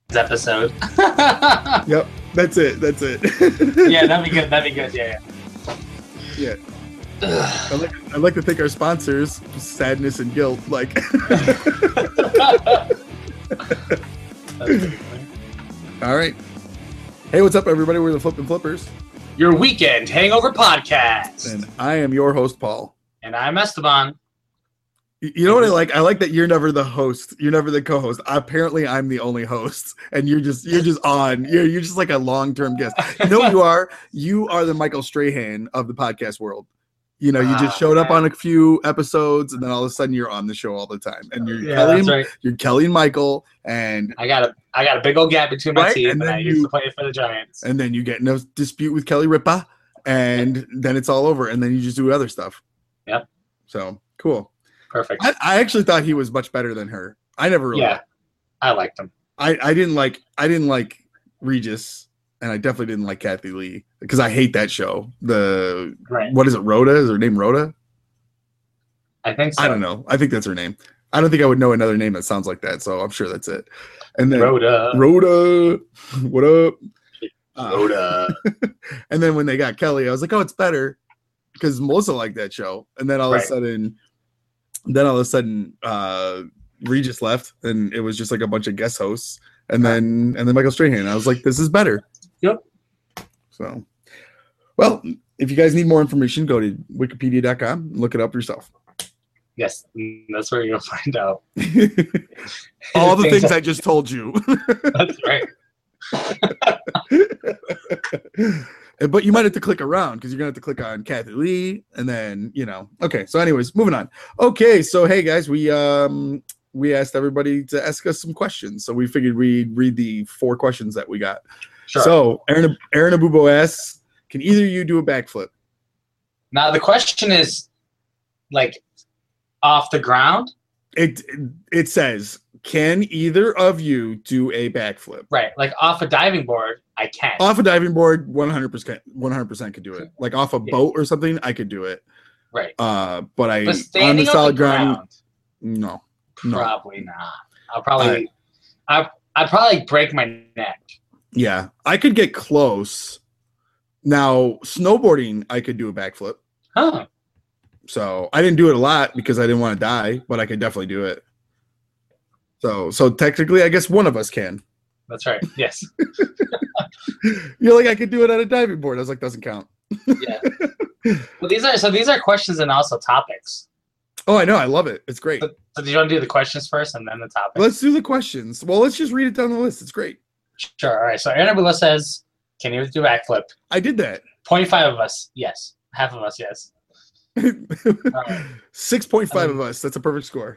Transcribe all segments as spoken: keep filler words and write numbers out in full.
episode. Yep, that's it. That's it. Yeah, that'd be good. That'd be good. Yeah, yeah. Yeah. I like. I like to thank our sponsors, Sadness and Guilt. Like. All right. Hey, what's up, everybody? We're the Flippin' Flippers. Your weekend hangover podcast. And I am your host, Paul. And I'm Esteban. You know what I like? I like that you're never the host. You're never the co-host. Apparently, I'm the only host, and you're just you're just on. You're you're just like a long-term guest. You know what you are? You are the Michael Strahan of the podcast world. You know, you just showed up on a few episodes, and then all of a sudden you're on the show all the time. And you're yeah, Kelly, that's right. You're Kelly and Michael, and I got a I got a big old gap between my right? teeth, and, and, then I you, used to play for the Giants. And then you get in a dispute with Kelly Ripa, and then it's all over, and then you just do other stuff. Yep. So cool. Perfect. I, I actually thought he was much better than her. I never really. Yeah, liked. I liked him. I, I didn't like I didn't like Regis, and I definitely didn't like Kathy Lee because I hate that show. The right. What is it? Rhoda? Is her name Rhoda? I think so. I don't know. I think that's her name. I don't think I would know another name that sounds like that, so I'm sure that's it. And then Rhoda. Rhoda, what up? Rhoda. Uh, and then when they got Kelly, I was like, oh, it's better because Melissa liked that show. And then all right. of a sudden, then all of a sudden, uh, Regis left, and it was just like a bunch of guest hosts. And then and then Michael Strahan. I was like, this is better. Yep. So, well, if you guys need more information, go to wikipedia dot com, look it up yourself. Yes, that's where you'll find out. All the things I just told you. That's right. But you might have to click around because you're going to have to click on Kathy Lee and then, you know. Okay, so anyways, moving on. Okay, so hey, guys, we um we asked everybody to ask us some questions. So we figured we'd read the four questions that we got. Sure. So Aaron, Aaron Abubo asks, can either of you do a backflip? Now, the question is, like, off the ground? It it says, can either of you do a backflip? Right, like off a diving board, I can. Off a diving board, one hundred percent one hundred percent could do it. Like off a yeah. boat or something, I could do it. Right. Uh, but I but on the solid the ground, ground, no, no. Probably not. I'll probably, I, I I'd probably break my neck. Yeah, I could get close. Now, snowboarding, I could do a backflip. Huh. So I didn't do it a lot because I didn't want to die, but I could definitely do it. So, so technically, I guess one of us can. That's right. Yes. You're like, I could do it on a diving board. I was like, doesn't count. Yeah. Well, these are so. These are questions and also topics. Oh, I know. I love it. It's great. So, so do you want to do the questions first and then the topics? Let's do the questions. Well, let's just read it down the list. It's great. Sure. All right. So Aaron Abula says, "Can you do a backflip?" I did that. Twenty-five of us, yes. Half of us, yes. Right. six point five of us. That's a perfect score.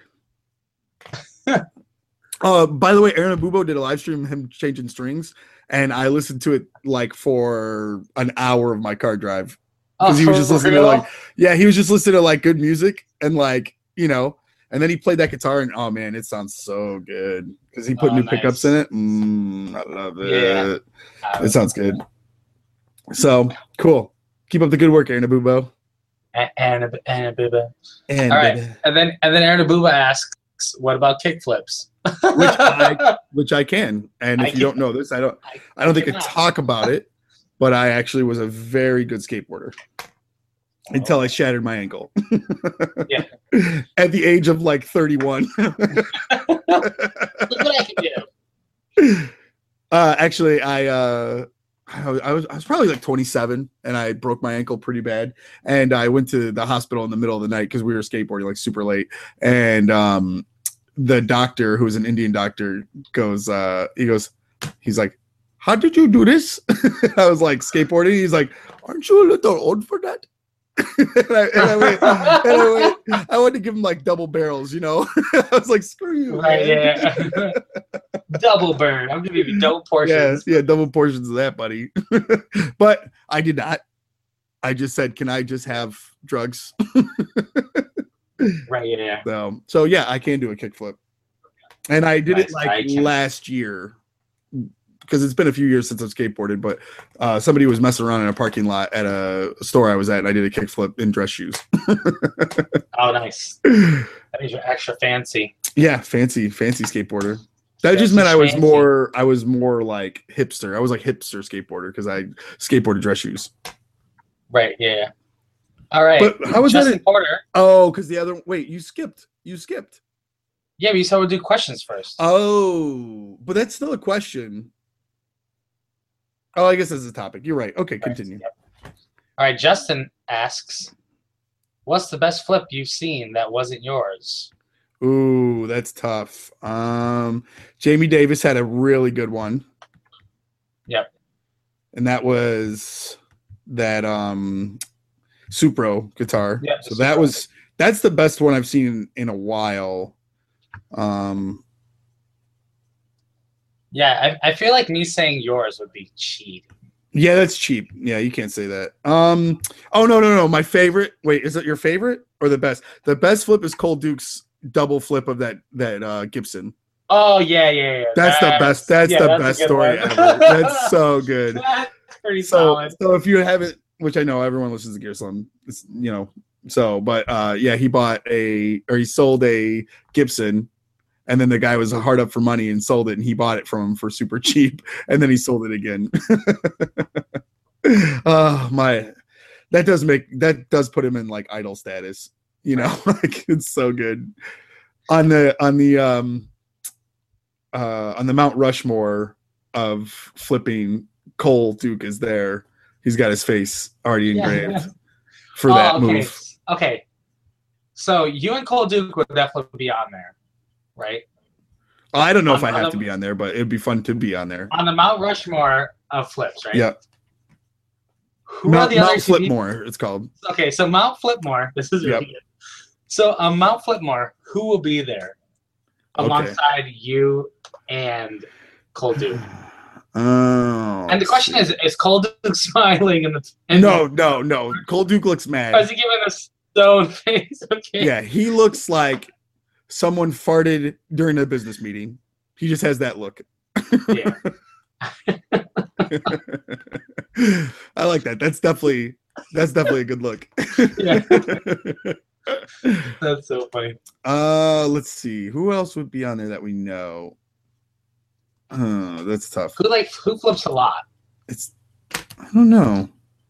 uh, by the way, Aaron Abubo did a live stream of him changing strings, and I listened to it like for an hour of my car drive because oh, he was just listening real? to like, yeah, he was just listening to like good music and like, you know, and then he played that guitar and oh man, it sounds so good because he put oh, new nice. pickups in it. Mm, I love it. Yeah. It sounds good. So cool. Keep up the good work, Aaron Abubo. And and Abuba. And all right, and then and then Aaron Abuba asks, "What about kickflips?" which I which I can. And if I you can. don't know this, I don't I, I don't think I cannot. talk about it, but I actually was a very good skateboarder until I shattered my ankle. Yeah. At the age of like thirty-one. Look what I can do. Uh, actually, I uh, I was, I was I was probably like twenty-seven, and I broke my ankle pretty bad, and I went to the hospital in the middle of the night because we were skateboarding like super late, and um, the doctor, who was an Indian doctor, goes, uh, he goes, he's like, "How did you do this?" I was like, "Skateboarding." He's like, "Aren't you a little old for that?" and, I, and, I went, and I went, I wanted to give him like double barrels, you know. I was like, "Screw you!" Right? Man. Yeah. Double burn. I'm gonna give you double portions. Yeah, yeah, double portions of that, buddy. But I did not. I just said, "Can I just have drugs?" Right. Yeah. So, so yeah, I can do a kickflip, and I did Nice. it like I can. last year because it's been a few years since I've skateboarded. But uh, somebody was messing around in a parking lot at a store I was at, and I did a kickflip in dress shoes. Oh, nice. That means you're extra fancy. Yeah, fancy, fancy skateboarder. That just meant I was Fancy. more I was more like hipster. I was like hipster skateboarder because I skateboarded dress shoes. Right. Yeah. All right. But how was Justin that? In, Porter. oh, because the other wait, you skipped. You skipped. Yeah, we said we'll do questions first. Oh, but that's still a question. Oh, I guess that's a topic. You're right. Okay, continue. Right. Yep. All right. Justin asks, "What's the best flip you've seen that wasn't yours?" Ooh, that's tough. Um, Jamie Davis had a really good one. Yep. And that was that um Supro guitar. Yep, so that Supro. was that's the best one I've seen in a while. Um Yeah, I, I feel like me saying yours would be cheating. Yeah, that's cheap. Yeah, you can't say that. Um oh no, no, no. My favorite. Wait, is it your favorite or the best? The best flip is Cole Duke's double flip of that that uh Gibson. Oh yeah, yeah, yeah. That's, that's the best. That's yeah, the that's best story one. ever. That's so good. That's pretty so, solid. So if you haven't, which I know everyone listens to Gear Slam, it's, you know, so but uh yeah, he bought a or he sold a Gibson, and then the guy was hard up for money and sold it, and he bought it from him for super cheap, and then he sold it again. Oh my, that does make that does put him in like idol status, you know. Like it's so good. On the on the um uh on the Mount Rushmore of flipping, Cole Duke is there. He's got his face already engraved yeah. for oh, that okay. move. Okay. So you and Cole Duke would definitely be on there, right? I don't know on, if I have the, to be on there, but it'd be fun to be on there. On the Mount Rushmore of flips, right? Yeah. Who Mount, are the Mount other Flipmore, it's called. Okay, so Mount Flipmore. This is really yep. good. So on Mount Flipmore, who will be there alongside okay. you and Cole Duke? Oh. And the question is: Is Cole Duke smiling in the? In no, the, no, no. Cole Duke looks mad. Or is he giving a stone face? Okay. Yeah, he looks like someone farted during a business meeting. He just has that look. Yeah. I like that. That's definitely that's definitely a good look. Yeah. That's so funny. Uh, let's see. Who else would be on there that we know? Uh, that's tough. Who like who flips a lot? It's I don't know.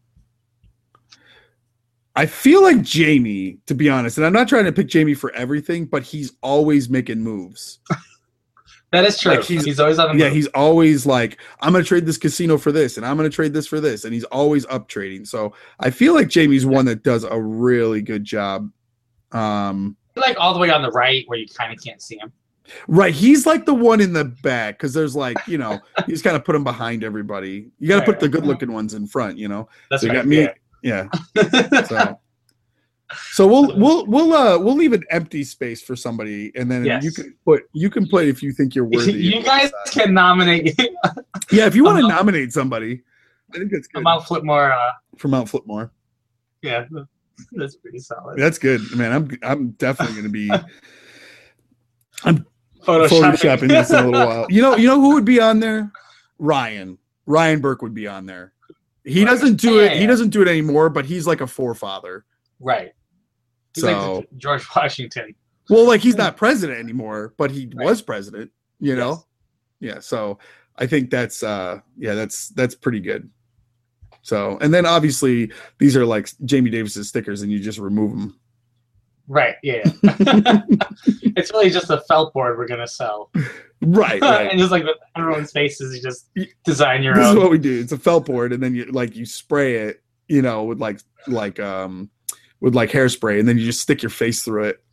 I feel like Jamie, to be honest, and I'm not trying to pick Jamie for everything, but he's always making moves. That is true. Like he's, he's always on the yeah, move. he's always like, I'm going to trade this casino for this, and I'm going to trade this for this, and he's always up trading. So I feel like Jamie's one that does a really good job. Um, like all the way on the right where you kind of can't see him. Right, he's like the one in the back because there's like, you know, he's kind of put him behind everybody. You got to right, put the good-looking ones in front, you know. That's so you right, got me, yeah. yeah. so, so we'll we'll we'll uh we'll leave an empty space for somebody, and then yes. you can put you can put if you think you're worthy. You guys can nominate. Yeah, if you want to nominate somebody, I think that's good. Mount Flipmore. Uh, for Mount Flipmore. Yeah, that's pretty solid. That's good, man. I'm I'm definitely gonna be. I'm photoshopping. photoshopping this in a little while. You know, you know who would be on there? Ryan. Ryan Burke would be on there. He doesn't do yeah, it. yeah. He doesn't do it anymore, but he's like a forefather. Right. He's so like George Washington. Well, like he's not president anymore, but he right. was president. You know. Yes. Yeah. So I think that's uh yeah that's that's pretty good. So and then obviously these are like Jamie Davis's stickers, and you just remove them. Right. Yeah. It's really just a felt board we're gonna sell. Right. Right. And just like with everyone's faces, you just design your this own. This is what we do. It's a felt board, and then you like you spray it, you know, with like like um with like hairspray, and then you just stick your face through it.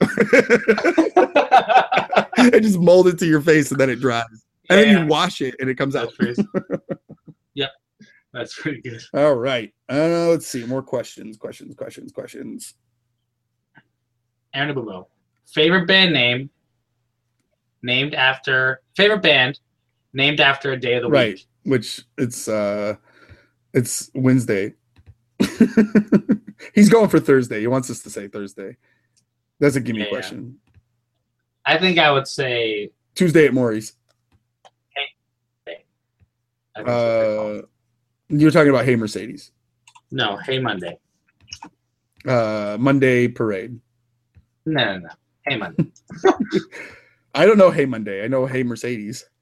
And just mold it to your face, and then it dries. And yeah, then you wash it, and it comes out. Yep. That's pretty good. All right. Uh, let's see. More questions, questions, questions, questions. Aaron Abubo. Favorite band name named after favorite band named after a day of the right, week. Right. Which it's uh it's Wednesday. He's going for Thursday. He wants us to say Thursday. That's a gimme yeah, question. I think I would say Tuesday at Maury's. Hey. Uh, you're talking about Hey Mercedes. No, Hey Monday. Uh, Monday Parade. No, no, no. Hey Monday. I don't know Hey Monday. I know Hey Mercedes.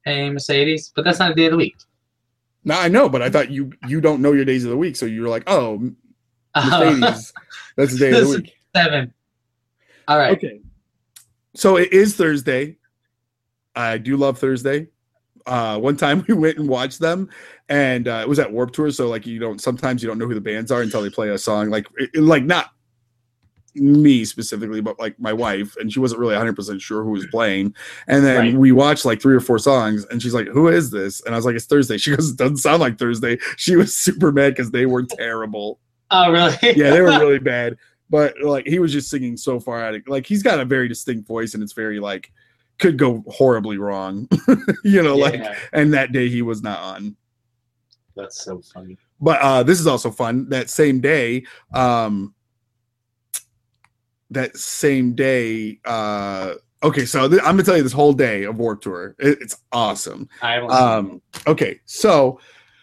Hey, Mercedes. But that's not a day of the week. No, I know, but I thought you you don't know your days of the week, so you're like, oh, Mercedes, that's the day of the week. Seven. All right. Okay. So it is Thursday. I do love Thursday. Uh, one time we went and watched them, and uh, it was at Warped Tour. So like you don't sometimes you don't know who the bands are until they play a song. Like it, like not me specifically, but like my wife, and she wasn't really one hundred percent sure who was playing. And then right. we watched like three or four songs, and she's like, "Who is this?" And I was like, "It's Thursday." She goes, "It doesn't sound like Thursday." She was super mad because they were terrible. Oh, really? Yeah, they were really bad. But like he was just singing so far out of like he's got a very distinct voice, and it's very like could go horribly wrong, you know. Yeah. Like, and that day he was not on. That's so funny. But uh, this is also fun. That same day, um, that same day. Uh, okay, so th- I'm gonna tell you this whole day of Warped Tour. It, it's awesome. I um, okay, so.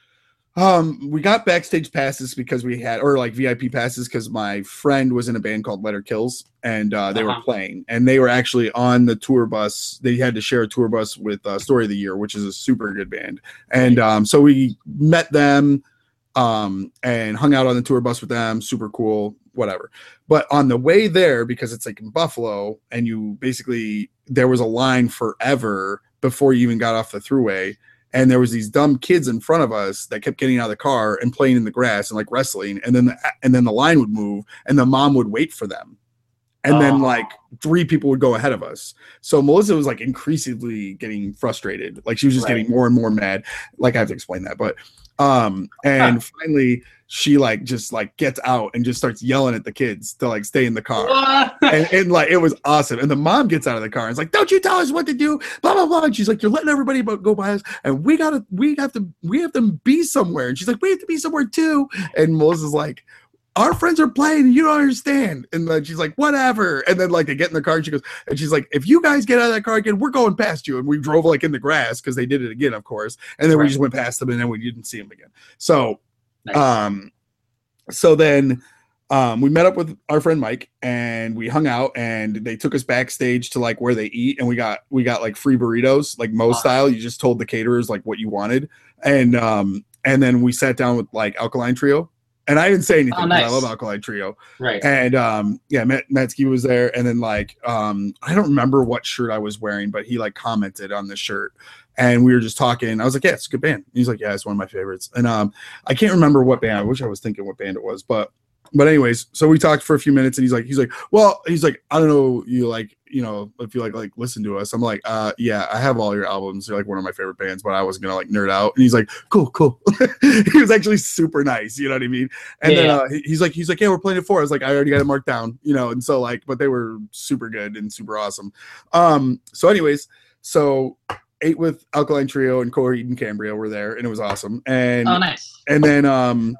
Um, we got backstage passes because we had, or like V I P passes because my friend was in a band called Letter Kills, and uh, they uh-huh. were playing, and they were actually on the tour bus. They had to share a tour bus with uh, Story of the Year, which is a super good band, and um, so we met them, um, and hung out on the tour bus with them. Super cool, whatever. But on the way there, because it's like in Buffalo, and you basically there was a line forever before you even got off the thruway. And there was these dumb kids in front of us that kept getting out of the car and playing in the grass and like wrestling. And then the, and then the line would move and the mom would wait for them. And oh. then like three people would go ahead of us. So Melissa was like increasingly getting frustrated. Like she was just right. getting more and more mad. Like I have to explain that. But um, and huh. finally she like just like gets out and just starts yelling at the kids to like stay in the car. and, and like it was awesome. And the mom gets out of the car and is like, "Don't you tell us what to do, blah blah blah." And she's like, "You're letting everybody go by us, and we gotta we have to we have to be somewhere." And she's like, "We have to be somewhere too." And Melissa's like, "Our friends are playing and you don't understand." And then she's like, "Whatever." And then like they get in the car and she goes, and she's like, "If you guys get out of that car again, we're going past you." And we drove like in the grass because they did it again, of course. And then right. we just went past them and then we didn't see them again. So nice. um so then um we met up with our friend Mike and we hung out and they took us backstage to like where they eat, and we got we got like free burritos, like Mo style. You just told the caterers like what you wanted. And um and then we sat down with like Alkaline Trio. And I didn't say anything. Oh, nice. I love Alkaline Trio. Right. And um, yeah, Matt, Matsky was there. And then like, um, I don't remember what shirt I was wearing, but he like commented on the shirt and we were just talking. I was like, "Yeah, it's a good band." He's like, "Yeah, it's one of my favorites." And um, I can't remember what band. I wish I was thinking what band it was, but But anyways, so we talked for a few minutes and he's like, he's like, well, he's like, "I don't know, you like, you know, if you like, like listen to us." I'm like, uh, yeah, I have all your albums. You're like one of my favorite bands, but I was going to like nerd out. And he's like, "Cool, cool." He was actually super nice. You know what I mean? And yeah. then uh, he's like, he's like, "Yeah, we're playing it for." I was like, "I already got it marked down," you know? And so like, but they were super good and super awesome. Um, so anyways, so ate with Alkaline Trio and Coheed and Cambria were there and it was awesome. And, oh, nice. And then, um,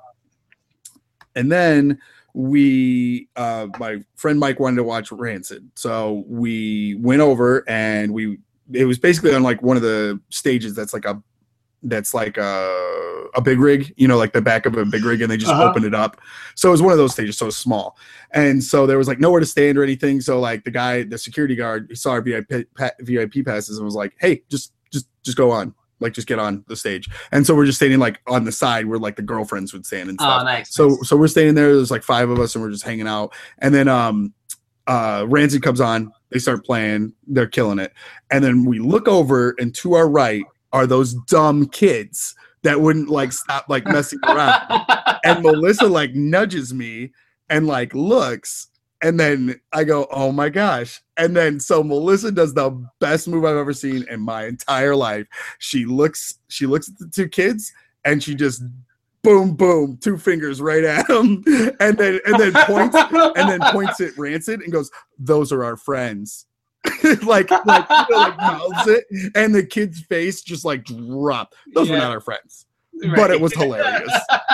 And then we, uh, my friend Mike wanted to watch Rancid. So we went over and we, it was basically on like one of the stages that's like a, that's like a, a big rig, you know, like the back of a big rig, and they just uh-huh. opened it up. So it was one of those stages, so small. And so there was like nowhere to stand or anything. So like the guy, the security guard, he saw our V I P, V I P passes and was like, "Hey, just, just, just go on. Like, just get on the stage." And so we're just standing like on the side where like the girlfriends would stand and stuff. Oh, nice. So, nice. so we're standing there. There's like five of us and we're just hanging out. And then, um, uh, Rancid comes on, they start playing, they're killing it. And then we look over and to our right are those dumb kids that wouldn't like stop like messing around. And Melissa like nudges me and like looks. And then I go, "Oh my gosh." And then so Melissa does the best move I've ever seen in my entire life. She looks, she looks at the two kids and she just boom, boom, two fingers right at them. And then, and then points, and then points at Rancid and goes, "Those are our friends." like, like, you know, like mouths it. And the kid's face just like dropped. Those yeah. were not our friends, right. But it was hilarious.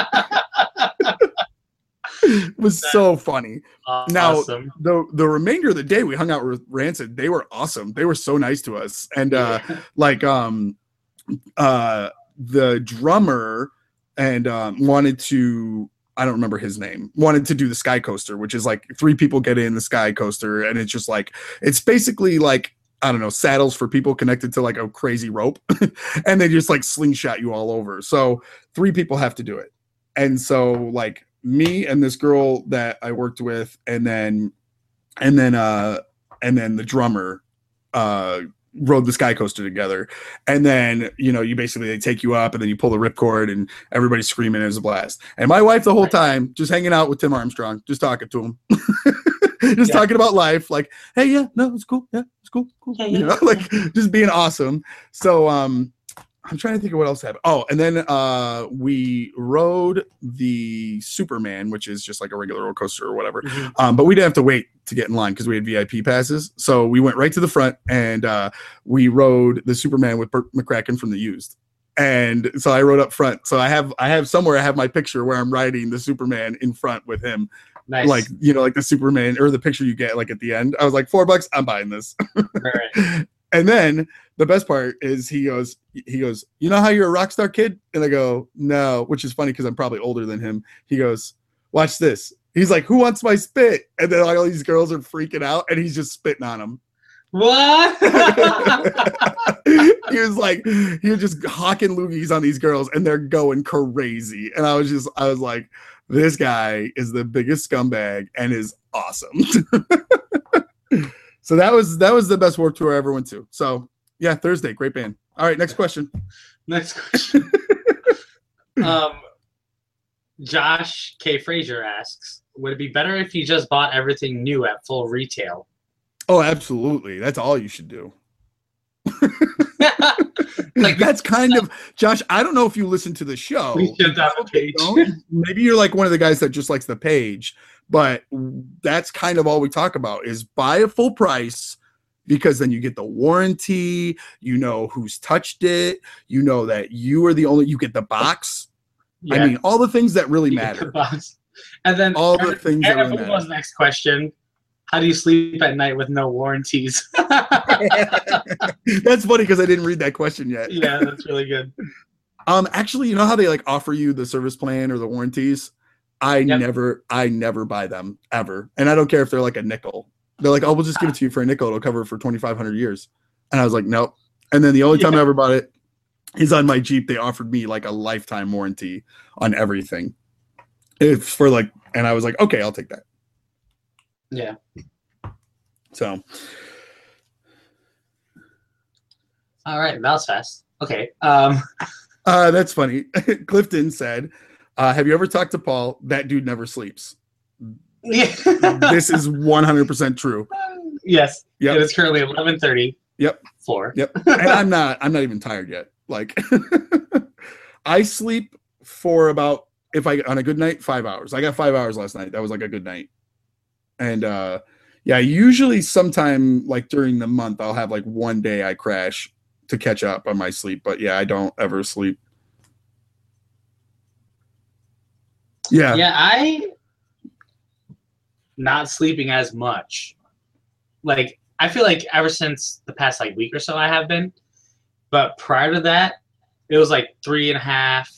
It was so funny. Awesome. Now, the the remainder of the day, we hung out with Rancid. They were awesome. They were so nice to us. And uh, yeah. like um, uh, the drummer and um, wanted to, I don't remember his name, wanted to do the Sky Coaster, which is like three people get in the Sky Coaster. And it's just like, it's basically like I don't know, saddles for people connected to like a crazy rope, and they just like slingshot you all over. So three people have to do it. And so like me and this girl that I worked with, and then and then uh and then the drummer uh rode the Sky Coaster together. And then, you know, you basically, they take you up and then you pull the ripcord and everybody's screaming. It was a blast. And my wife the whole time just hanging out with Tim Armstrong, just talking to him, just yeah. talking about life. Like, hey, yeah, no, it's cool. Yeah, it's cool. cool. Yeah, yeah. You know, like just being awesome. So um, I'm trying to think of what else happened. Oh, and then uh, we rode the Superman, which is just like a regular roller coaster or whatever. Mm-hmm. Um, but we didn't have to wait to get in line because we had V I P passes. So we went right to the front and uh, we rode the Superman with Burt McCracken from The Used. And so I rode up front. So I have I have somewhere I have my picture where I'm riding the Superman in front with him. Nice. Like, you know, like the Superman or the picture you get like at the end. I was like, four bucks, I'm buying this. All right. And then the best part is he goes, he goes, you know how you're a rock star kid? And I go, no, which is funny because I'm probably older than him. He goes, watch this. He's like, who wants my spit? And then like, all these girls are freaking out and he's just spitting on them. What? He was like, he was just hawking loogies on these girls and they're going crazy. And I was just, I was like, this guy is the biggest scumbag and is awesome. So that was that was the best Warped Tour I ever went to. So yeah, Thursday, great band. All right, next question. Next question. um, Josh K. Frazier asks, would it be better if you just bought everything new at full retail? Oh, absolutely. That's all you should do. Like that's kind of Josh. I don't know if you listen to the show. We should have a page. Maybe you're like one of the guys that just likes the page, but that's kind of all we talk about is buy a full price because then you get the warranty. You know who's touched it. You know that you are the only. You get the box. Yeah. I mean, all the things that really you matter. The and then all the things that really matter. Was next question. How do you sleep at night with no warranties? That's funny because I didn't read that question yet. Yeah, that's really good. Um, actually, you know how they like offer you the service plan or the warranties? I yep. never, I never buy them ever, and I don't care if they're like a nickel. They're like, oh, we'll just give it to you for a nickel. It'll cover it for twenty-five hundred years. And I was like, nope. And then the only time yeah. I ever bought it is on my Jeep. They offered me like a lifetime warranty on everything. It's for like, and I was like, okay, I'll take that. Yeah. So. All right, that was fast. Okay. Um. Uh, that's funny. Clifton said, uh, "Have you ever talked to Paul? That dude never sleeps." Yeah. This is one hundred percent true. Yes. Yep. It is currently eleven thirty. Yep. Four. Yep. And I'm not. I'm not even tired yet. Like, I sleep for about if I on a good night five hours. I got five hours last night. That was like a good night. And uh yeah, usually sometime like during the month I'll have like one day I crash to catch up on my sleep. But yeah, I don't ever sleep. Yeah. Yeah, I not sleeping as much. Like I feel like ever since the past like week or so I have been. But prior to that, it was like three and a half,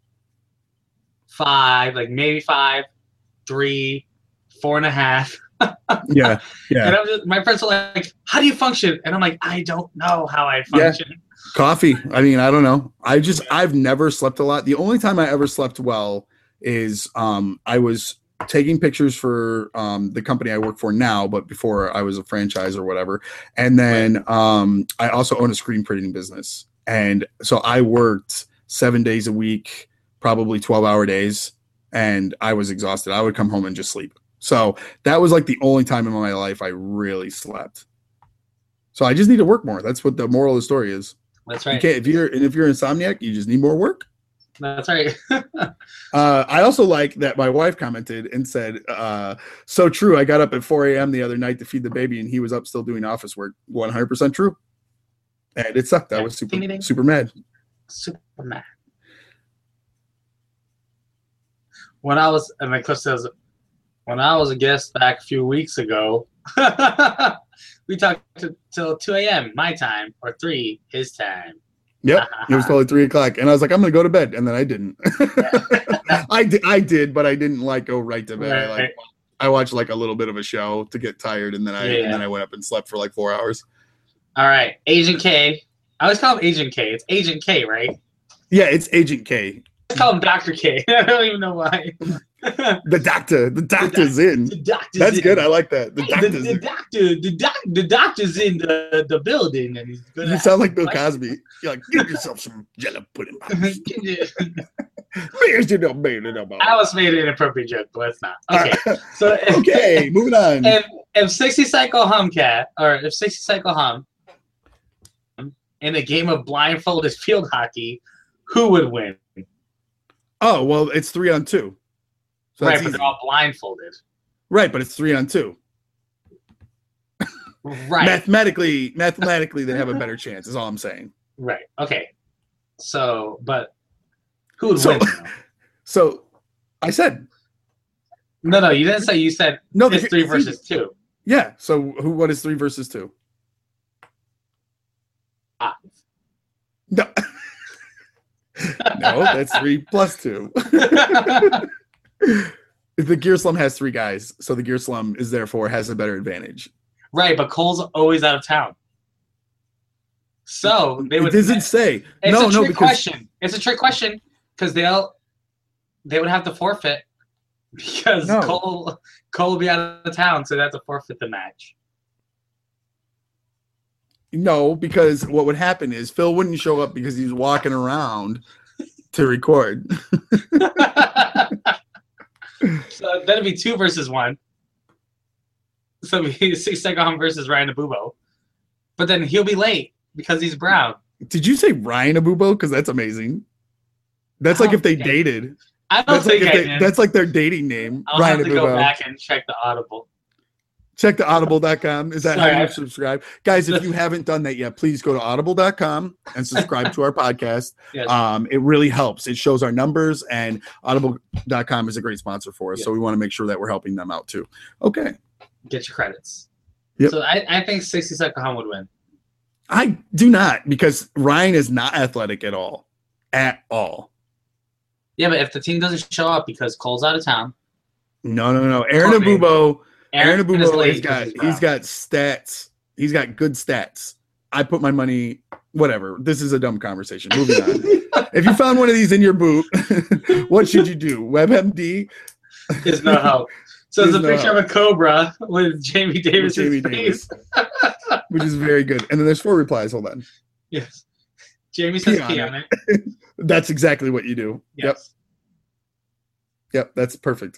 five, like maybe five, three, four and a half. yeah, yeah. And I'm just, my friends are like, "How do you function?" And I'm like, "I don't know how I function." Yeah. Coffee. I mean, I don't know. I just I've never slept a lot. The only time I ever slept well is um I was taking pictures for um the company I work for now, but before I was a franchise or whatever. And then um I also own a screen printing business, and so I worked seven days a week, probably twelve hour days, and I was exhausted. I would come home and just sleep. So that was like the only time in my life I really slept. So I just need to work more. That's what the moral of the story is. That's right. You can't, if you're and if you're an insomniac, you just need more work. That's right. uh, I also like that my wife commented and said, uh, so true. I got up at four a.m. the other night to feed the baby, and he was up still doing office work. one hundred percent true. And it sucked. I was super, ding, ding. super mad. Super mad. When I was, and my clip says, when I was a guest back a few weeks ago, we talked to, till two a.m. my time, or three his time. Yep, it was probably three o'clock, and I was like, "I'm gonna go to bed," and then I didn't. I did, I did, but I didn't like go right to bed. Right. I like, I watched like a little bit of a show to get tired, and then I yeah, yeah. and then I went up and slept for like four hours. All right, Agent K. I always call him Agent K. It's Agent K, right? Yeah, it's Agent K. I call him Doctor K. I don't even know why. The doctor. The doctor's The in. The doctor's That's in. good. I like that. The Hey, the, doctor's the in. doctor, the doc, the doctor's in the, the building, and he's gonna. You sound like Bill Cosby. You're like, give yourself some jello pudding. I I almost made an inappropriate joke, but it's not. Okay, so if, Okay, moving on. if if sixty Cycle Humcat or if sixty Cycle Hum in a game of blindfolded field hockey, who would win? Oh, well, it's three on two. So Right, that's but easy. they're all blindfolded. Right, but it's three on two. Right. Mathematically, mathematically, they have a better chance. Is all I'm saying. Right. Okay. So, but who would So- win? though? So, I said No, no, you didn't say. You said no. it's the- three versus two. Yeah. So, who? What is three versus two? Five. No. No, that's three plus two. The Gear Slum has three guys, so the Gear Slum is therefore has a better advantage. Right, but Cole's always out of town. So they would. It doesn't say. It's no, a no, trick because question. It's a trick question because they'll they would have to forfeit because No. Cole Cole will be out of town, so they have to forfeit the match. no, because what would happen is Phil wouldn't show up because he's walking around to record. So that'd be two versus one. So it'd be six second home versus Ryan Abubo. But then he'll be late because he's brown. Did you say Ryan Abubo? Because that's amazing. That's I like if they don't think I- dated. I don't That's like think if I they, did. that's like their dating name. I'll Ryan have to go Abubo. back and check the Audible. Check the audible dot com. Is that Sorry, how you I- subscribe? Guys, if you haven't done that yet, please go to audible dot com and subscribe to our podcast. Yes. Um, it really helps. It shows our numbers, and audible dot com is a great sponsor for us. Yeah. So we want to make sure that we're helping them out too. Okay. Get your credits. Yep. So I, I think sixty second home would win. I do not, because Ryan is not athletic at all. At all. Yeah, but if the team doesn't show up because Cole's out of town, No, no, no. Aaron Courtney. Abubo, Aaron Aaron is Abubo late has got because he's got stats. He's got good stats. I put my money, whatever. This is a dumb conversation. Moving on. If you found one of these in your boot, what should you do? WebMD? There's no help. So it's a There's no picture of a cobra with Jamie Davis' Jamie face. Davis. Which is very good. And then there's four replies. Hold on. Yes. Jamie says Pee pee on on it. That's exactly what you do. Yep. Yes. Yep. That's perfect.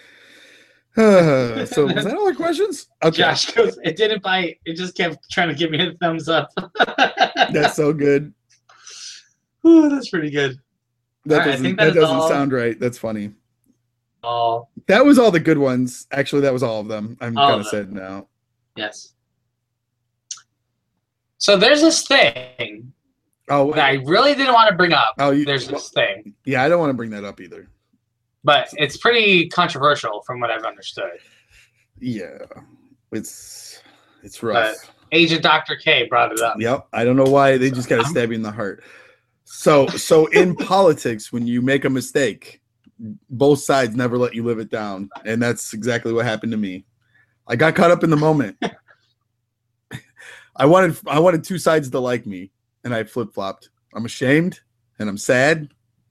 Uh, so was that all the questions? Okay. Josh goes, it didn't bite. It just kept trying to give me a thumbs up. That's so good. Ooh, that's pretty good. That All right, I doesn't, think that that is doesn't all. sound right. That's funny. Oh, That was all the good ones. Actually, that was all of them. I'm All kind of of sad now. yes. So there's this thing Oh, that I really didn't want to bring up. oh, you, There's this thing, yeah. I don't want to bring that up either. but it's pretty controversial from what I've understood. Yeah, it's it's rough. Agent Doctor K brought it up. Yep. I don't know why they just got to stab you in the heart. So, so in politics, when you make a mistake, both sides never let you live it down, and that's exactly what happened to me. I got caught up in the moment. I wanted I wanted two sides to like me, and I flip flopped. I'm ashamed and I'm sad.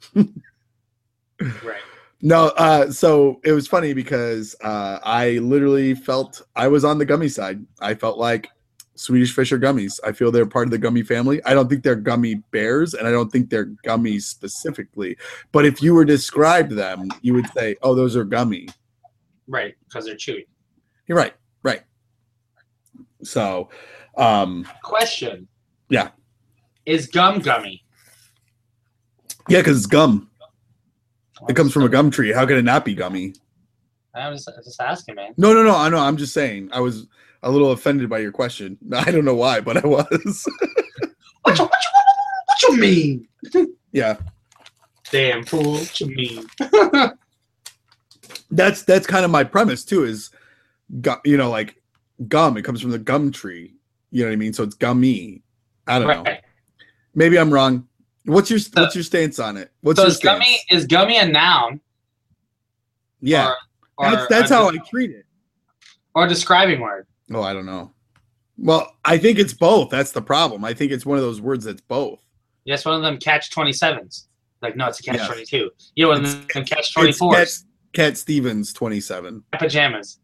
Right. No, uh, so it was funny because uh, I literally felt I was on the gummy side. I felt like Swedish Fish are gummies. I feel they're part of the gummy family. I don't think they're gummy bears, and I don't think they're gummies specifically. But if you were to describe them, you would say, "Oh, those are gummy." Right, because they're chewy. You're right, right. So, um, Question. Yeah. Is gum gummy? yeah, because it's gum. It comes from a gum tree. How could it not be gummy? I'm just, just asking, man. No, no, no. I know. I'm just saying. I was a little offended by your question. I don't know why, but I was. What you, what you, what you mean? Yeah, Damn fool. What you mean? that's that's kind of my premise too. Is gu- you know, like gum? It comes from the gum tree. You know what I mean? So it's gummy. I don't know. Right. Maybe I'm wrong. What's your what's your stance on it? What's So your is gummy stance? is gummy a noun? Yeah, Or, or that's that's a, how I treat it. or a describing word. Oh, I don't know. Well, I think it's both. That's the problem. I think it's one of those words that's both. Yes, one of them catch twenty-sevens. Like, no, it's a catch Yes. twenty-two. You know, one It's- of them catch It's twenty-fours. Cat, Cat Stevens twenty-seven. Pajamas.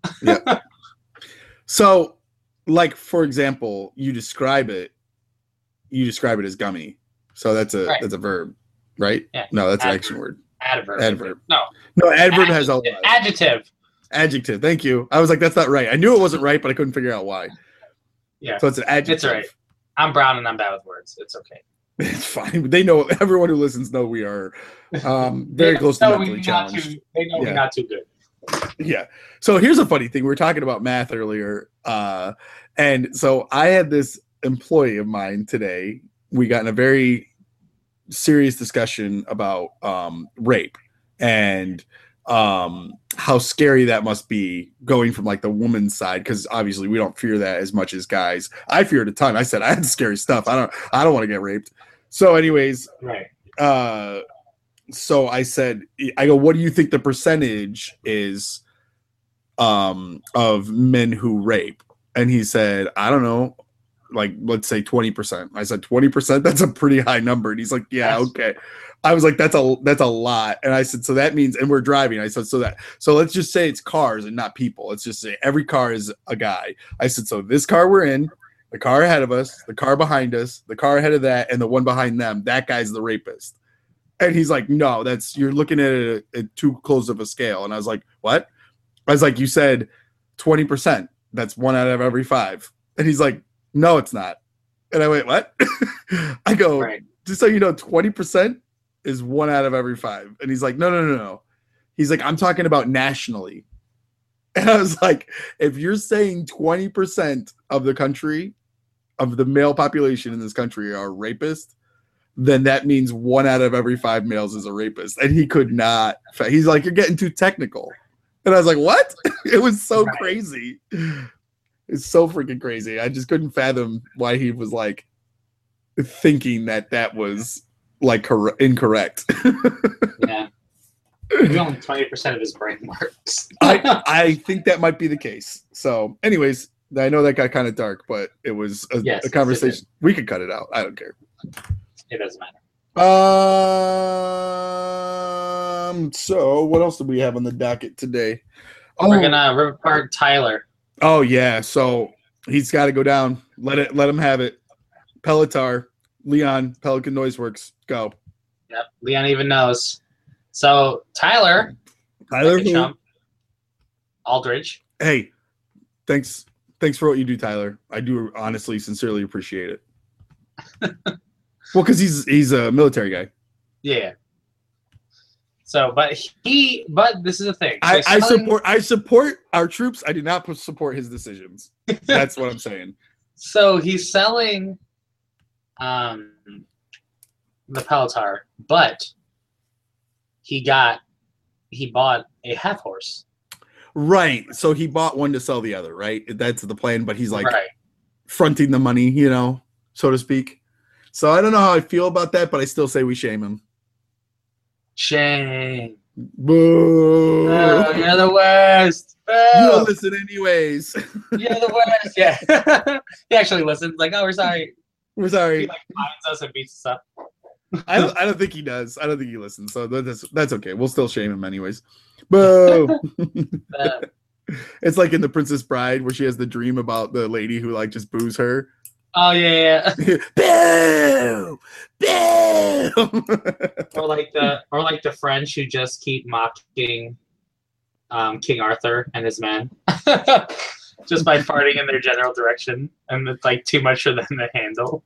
So, like for example, you describe it. You describe it as gummy. So that's a Right. that's a verb, right? Yeah. No, that's an Adverb. action word. Adverb. Adverb. No. No, adverb has a Adjective. Adjective. adjective. Thank you. I was like, that's not right. I knew it wasn't right, but I couldn't figure out why. Yeah. So it's an adjective. It's all right. I'm brown and I'm bad with words. It's okay. It's fine. They know. Everyone who listens know we are um, very They close to know mentally we're not challenged. too- They know Yeah. we're not too good. Yeah. So here's a funny thing. We were talking about math earlier. Uh, and so I had this employee of mine today. We got in a very serious discussion about um, rape and um, how scary that must be going from like the woman's side. Cause obviously we don't fear that as much as guys. I feared a ton. I said, I had scary stuff. I don't, I don't want to get raped. So anyways, Right. uh, so I said, I go, what do you think the percentage is um, of men who rape? And he said, I don't know, like, let's say twenty percent. I said, twenty percent? That's a pretty high number. And he's like, yeah, Yes. okay. I was like, that's a, that's a lot. And I said, so that means, and we're driving. I said, so that, so let's just say it's cars and not people. Let's just say every car is a guy. I said, so this car we're in, the car ahead of us, the car behind us, the car ahead of that, and the one behind them, that guy's the rapist. And he's like, no, that's, you're looking at it at, at too close of a scale. And I was like, what? I was like, you said twenty percent. That's one out of every five. And he's like, no, it's not. And I went, what? I go, Right. just so you know, twenty percent is one out of every five. And he's like, no, no, no, no. He's like, I'm talking about nationally. And I was like, if you're saying twenty percent of the country, of the male population in this country are rapists, then that means one out of every five males is a rapist. And he could not. He's like, you're getting too technical. And I was like, what? It was so Right. crazy. It's so freaking crazy. I just couldn't fathom why he was like thinking that that was like cor- incorrect. Yeah. Maybe only twenty percent of his brain works. I, I think that might be the case. So, anyways, I know that got kind of dark, but it was a, Yes, a it conversation. We could cut it out. I don't care. It doesn't matter. Um. So, what else do we have on the docket today? Oh, We're gonna rip apart Tyler. oh yeah. So he's got to go down. Let it. Let him have it. Pelotar, Leon, Pelican Noise Works. Go. Yep. Leon even knows. So Tyler, Tyler. like a who? chump, Aldridge. Hey, thanks. Thanks for what you do, Tyler. I do honestly, sincerely appreciate it. Well, because he's he's a military guy. Yeah. So, but he, but this is the thing. I, They're I selling- support I support our troops. I do not pu- support his decisions. That's what I'm saying. So he's selling, um, the Pelotar, but he got, he bought a half horse. Right. So he bought one to sell the other, right? That's the plan, but he's like Right. fronting the money, you know, so to speak. So I don't know how I feel about that, but I still say we shame him. Shame. Boo. Oh, you're the worst. You Oh, don't listen anyways. you're the worst. Yeah. He actually listens. Like, oh, we're sorry. We're He sorry. like finds us and beats us up. I don't I don't think he does. I don't think he listens. So that's that's okay. We'll still shame him anyways. Boo. Uh, It's like in The Princess Bride where she has the dream about the lady who like just boos her. oh yeah, yeah. Boo! Boo! Or like the or like the French who just keep mocking um, King Arthur and his men just by farting in their general direction, and it's like too much for them to handle.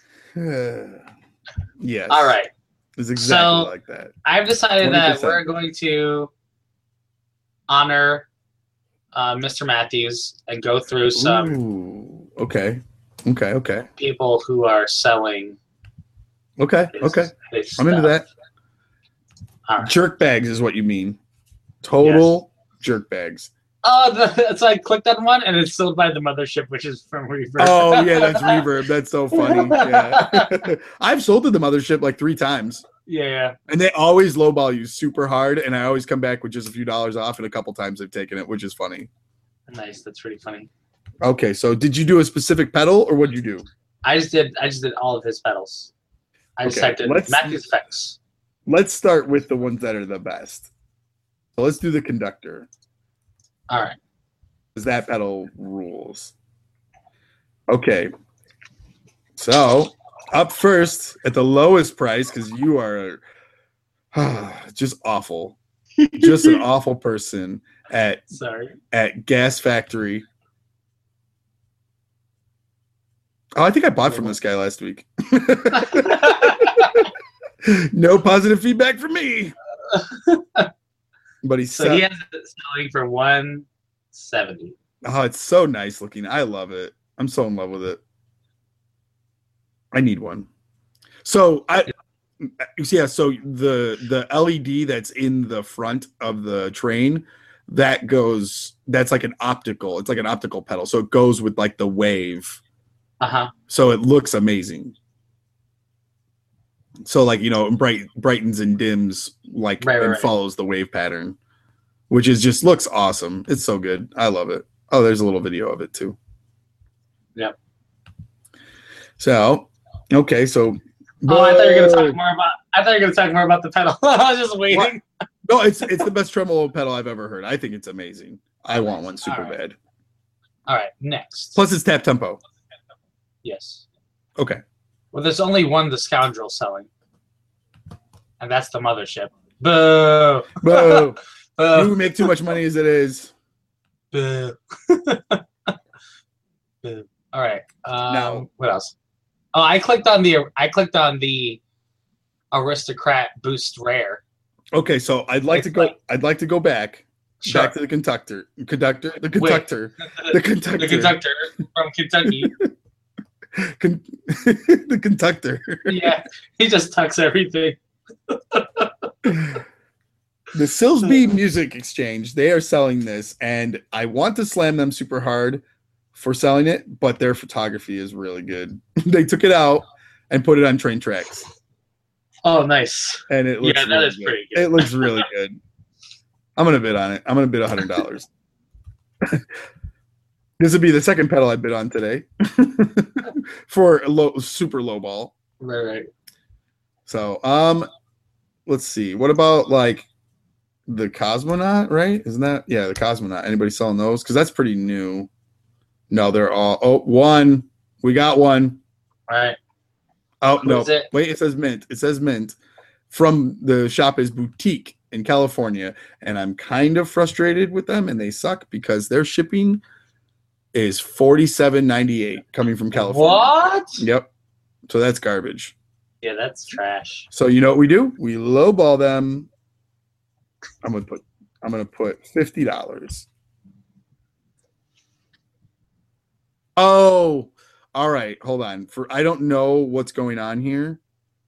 Yes. All right, It's exactly So- like that. I've decided that twenty percent. we're going to honor uh, Mister Matthews and go through some Ooh, okay. Okay, okay. people who are selling. Okay, His, okay. his I'm into stuff. that. All right. Jerk bags is what you mean. Total jerk bags. Oh, the, so I clicked on one and it's sold by the Mothership, which is from Reverb. Oh yeah, that's Reverb. That's so funny. Yeah. I've sold to the Mothership like three times. Yeah. And they always lowball you super hard, and I always come back with just a few dollars off, and a couple times they've taken it, which is funny. Nice. That's pretty funny. Okay, so did you do a specific pedal or what did you do? I just did. I just did all of his pedals. I just Okay, typed in let's- Matthews effects. Let's start with the ones that are the best. So let's do the conductor. All right. Because that pedal rules. Okay. So up first at the lowest price, because you are just awful. Just an awful person at Sorry. at Gas Factory. Oh, I think I bought from this guy last week. No positive feedback from me. But he's So sell- he has it selling for one seventy. Oh, it's so nice looking. I love it. I'm so in love with it. I need one. So I yeah, so the the L E D that's in the front of the train, that goes that's like an optical. It's like an optical pedal. So it goes with like the wave. Uh-huh. So it looks amazing. So like, you know, bright brightens and dims like Right, right, and right. follows the wave pattern, which is just looks awesome. It's so good. I love it. Oh, there's a little video of it too. Yep. So, okay, so Oh, I thought you were gonna talk more about I thought you were gonna talk more about the pedal. I was just waiting. What? No, it's it's the best tremolo pedal I've ever heard. I think it's amazing. I want one super All right. bad. All right, next. Plus it's tap tempo. Yes. Okay. Well, there's only one the scoundrel selling. And that's the mothership. Boo! Boo. Boo! You make too much money as it is. Boo. Boo. All right. Um, Now- what else? Oh, I clicked on the I clicked on the Aristocrat Boost Rare. Okay, so I'd like It's to go like- I'd like to go back. Sure. Back to the conductor. Conductor. The conductor. The conductor. The conductor from Kentucky. Con- the conductor. Yeah, he just tucks everything. The Silsby Music Exchange, they are selling this, and I want to slam them super hard for selling it, but their photography is really good. They took it out and put it on train tracks, Oh, nice. and it looks Yeah, that really is good. pretty good. It looks really good. I'm gonna bid on it. I'm gonna bid a hundred dollars. This would be the second pedal I bid on today for a low, super low ball. Right, right. So, um, let's see. What about like the Cosmonaut? Right? Isn't that yeah the Cosmonaut? Anybody selling those? Because that's pretty new. No, they're all. Oh, one. We got one. All right. Oh Who no! is it? Wait, it says mint. It says mint. From the shop is Boutique in California, and I'm kind of frustrated with them, and they suck because their shipping is forty-seven ninety-eight coming from California. What? Yep. So that's garbage. Yeah, that's trash. So you know what we do? We lowball them. I'm gonna put. I'm gonna put fifty dollars. Oh, all right. Hold on. For I don't know what's going on here.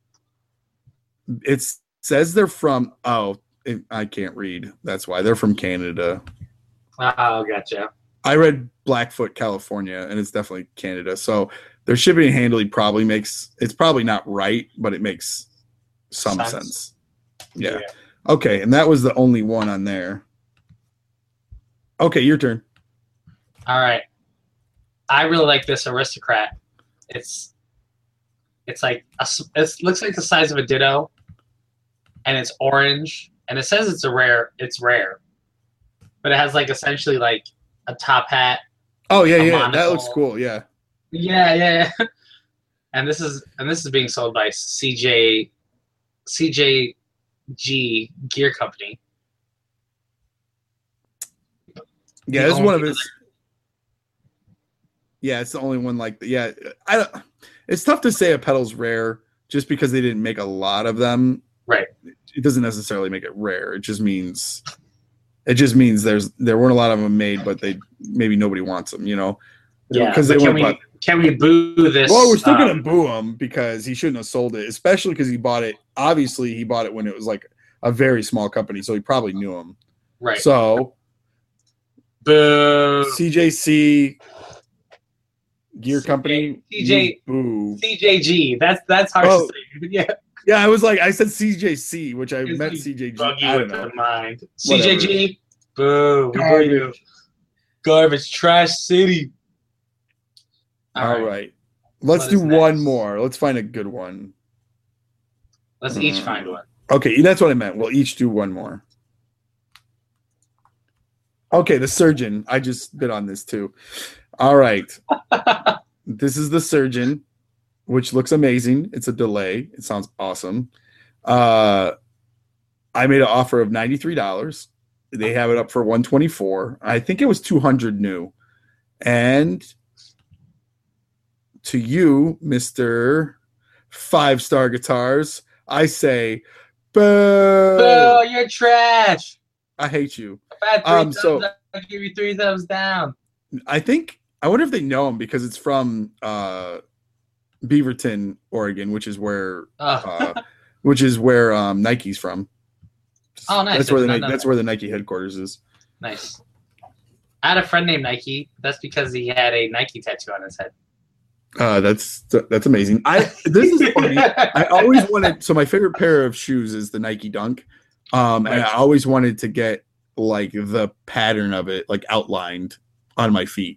It says they're from. Oh, it, I can't read. That's why they're from Canada. Oh, gotcha. I read Blackfoot, California, and it's definitely Canada. So their shipping and handling probably makes. It's probably not right, but it makes some Sense. sense. Yeah. Okay, and that was the only one on there. Okay, your turn. All right. I really like this Aristocrat. It's it's like a, s- it looks like the size of a Ditto, and it's orange, and it says it's a rare. It's rare, but it has like essentially like a top hat. Oh yeah, A yeah, that monocle. looks cool. Yeah. Yeah, yeah. yeah. And this is and this is being sold by C J C J G Gear Company. Yeah, The this is one of only his. Yeah, it's the only one like yeah. I don't. It's tough to say a pedal's rare just because they didn't make a lot of them. Right. It doesn't necessarily make it rare. It just means. It just means there's there weren't a lot of them made, but they maybe nobody wants them. You know. Yeah, because but they can weren't. we bought- can we boo this? Well, we're still um, gonna boo him because he shouldn't have sold it, especially because he bought it. Obviously, he bought it when it was like a very small company, so he probably knew him. right. So Boo. C J C Gear C J Company, C J you boo. C J G. That's that's hard Oh. to say. Yeah. Yeah, I was like, I said C J C, which I It's meant like C J G. Bug you I don't with know. the mind. C J G. Boo. We boo Garbage. you. Garbage. Trash city. All, All right. right. Let's What do is one next? more. Let's find a good one. Let's each Uh, find one. Okay, that's what I meant. We'll each do one more. Okay, the surgeon. I just bit on this too. All right. This is the surgeon, which looks amazing. It's a delay. It sounds awesome. Uh, I made an offer of ninety-three dollars. They have it up for one hundred twenty-four dollars. I think it was two hundred dollars new. And to you, Mister Five Star Guitars, I say, boo! Boo! You're trash. I hate you. If I had three Um, thumbs so- up, I'd give you three thumbs down. I think I wonder if they know him because it's from uh, Beaverton, Oregon, which is where Oh, uh, which is where um, Nike's from. Oh, nice. That's where the I did not Nike, know that's that. where the Nike headquarters is. nice. I had a friend named Nike. That's because he had a Nike tattoo on his head. Uh, that's that's amazing. I this is funny. I always wanted. So my favorite pair of shoes is the Nike Dunk, um, and I always wanted to get like the pattern of it like outlined on my feet,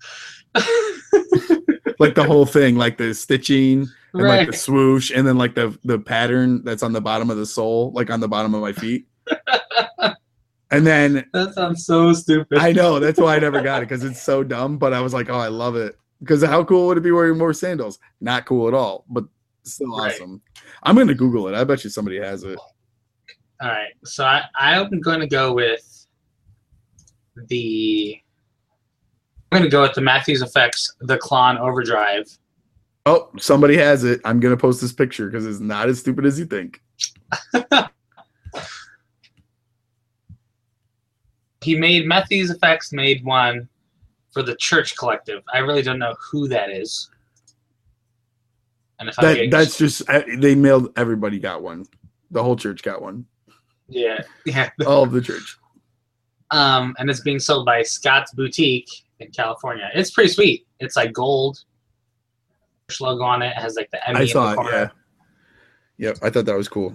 like the whole thing, like the stitching and like the Right. swoosh, and then like the the pattern that's on the bottom of the sole, like on the bottom of my feet. And then That sounds so stupid. I know that's why I never got it because it's so dumb. But I was like, oh, I love it because how cool would it be wearing more sandals? Not cool at all, but still Right. awesome. I'm gonna Google it. I bet you somebody has it. All right. So I, I'm going to go with the. I'm going to go with the Matthews Effects, the Klon Overdrive. Oh, somebody has it. I'm gonna post this picture because it's not as stupid as you think. He made Matthews Effects made one for the Church Collective. I really don't know who that is. And if I'm That getting, that's just I- they mailed. Everybody got one. The whole church got one. yeah, yeah. All of the church. Um, and it's being sold by Scott's Boutique in California. It's pretty sweet. It's like gold logo on it. It has like the Emmy I in saw the it. corner. Yeah. Yep. I thought that was cool.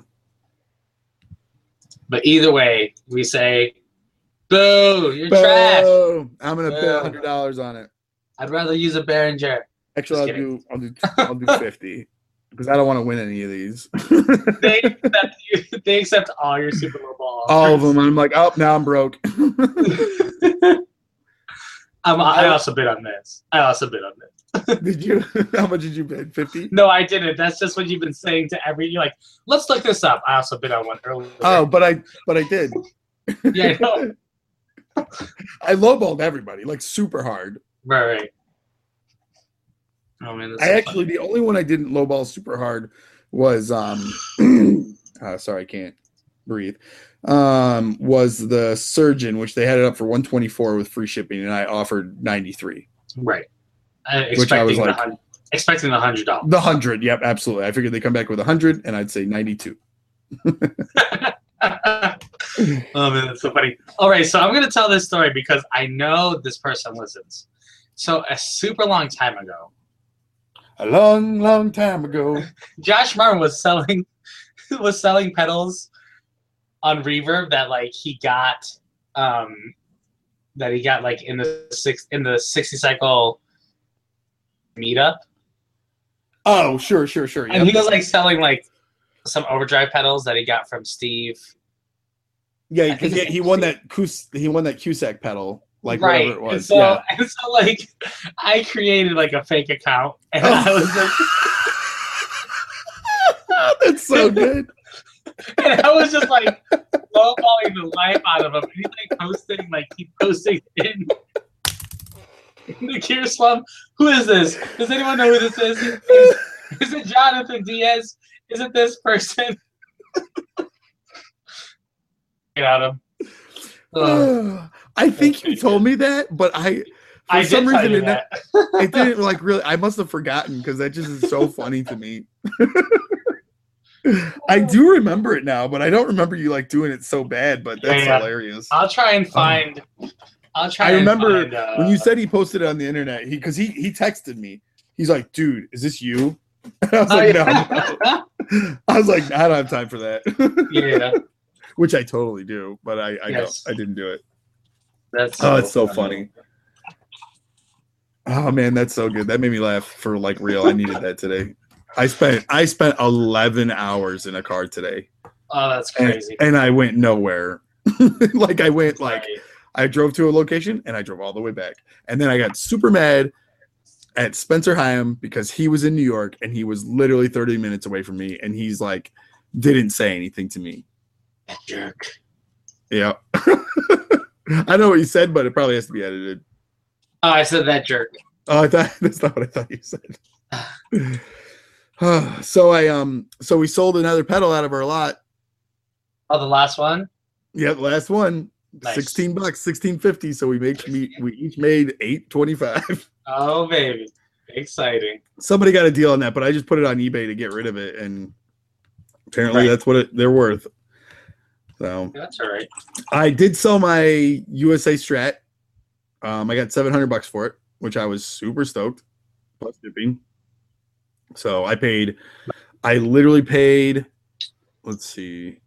But either way, we say, "Boo! You're trash." Boom! I'm gonna pay Boo. a hundred dollars on it. I'd rather use a Behringer. Actually, I'll Just do. I'll do. I'll do fifty because I don't want to win any of these. They accept, you, they accept all your Super Bowl offers. All of them. I'm like, oh, now I'm broke. um, I also bid on this. I also bid on this. Did you? How much did you bid? Fifty? No, I didn't. That's just what you've been saying to every. You're like, let's look this up. I also bid on one earlier. Oh, but I. But I did. yeah, I know. I lowballed everybody like super hard. Right, right. Oh man, that's I so actually funny. the only one I didn't lowball super hard was um. uh, sorry, I can't breathe. Um, was the surgeon, which they had it up for one twenty-four with free shipping, and I offered ninety-three. right. Uh, Which I was expecting the like- hun- expecting the hundred dollars. The hundred, yep, absolutely. I figured they come back with a hundred, and I'd say ninety-two. Oh man, that's so funny. All right, so I'm gonna tell this story because I know this person listens. So a super long time ago, A long, long time ago. Josh Martin was selling was selling pedals on Reverb that like he got um that he got like in the six in the sixty cycle meetup. Oh, sure, sure, sure. And Yep. he was like selling like some overdrive pedals that he got from Steve. Yeah, I because think he, it's- he won that Cus- he won that Cusack pedal, like right. whatever it And was. so yeah. and so like I created like a fake account and I was like That's so good. and I was just like lowballing the life out of him. And he's like posting, like keep posting in, in the Gear Slum. Who is this? Does anyone know who this is? Is, is it Jonathan Diaz? Is it this person? Get at him. Ugh. I think you told me that, but I for I some did tell reason you it, that. it didn't like really. I must have forgotten because that just is so funny to me. I do remember it now, but I don't remember you like doing it so bad. But that's Yeah. hilarious. I'll try and find. I'll try. I and remember find, uh, when you said he posted it on the internet. He because he he texted me. He's like, "Dude, is this you?" And I was Oh, like, yeah. "No." I was like, "I don't have time for that." yeah, Which I totally do, but I I Yes. don't. I didn't do it. that's. Oh, it's so funny. Oh man, that's so good. That made me laugh for like real. I needed that today. I spent I spent eleven hours in a car today. Oh, that's And, crazy. and I went nowhere. Like I went like Right. I drove to a location and I drove all the way back. And then I got super mad at Spencer Hyam because he was in New York and he was literally thirty minutes away from me and he's like didn't say anything to me. That jerk. Yeah. I know what you said, but it probably has to be edited. Oh, I said that jerk. Oh, I thought that's not what I thought you said. so I um so we sold another pedal out of our lot. Oh, the last one? Yeah, the last one. Nice. sixteen bucks, sixteen fifty. So we make we, we each made eight twenty-five. Oh, baby. Exciting. Somebody got a deal on that, but I just put it on eBay to get rid of it, and apparently Right. that's what it, they're worth. So That's all right. I did sell my U S A Strat. Um, I got seven hundred bucks for it, which I was super stoked, plus shipping. So I paid, I literally paid, let's see.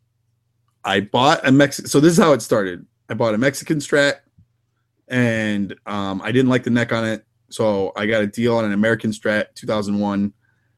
I bought a Mexican, so this is how it started. I bought a Mexican Strat and um, I didn't like the neck on it. So I got a deal on an American Strat two thousand one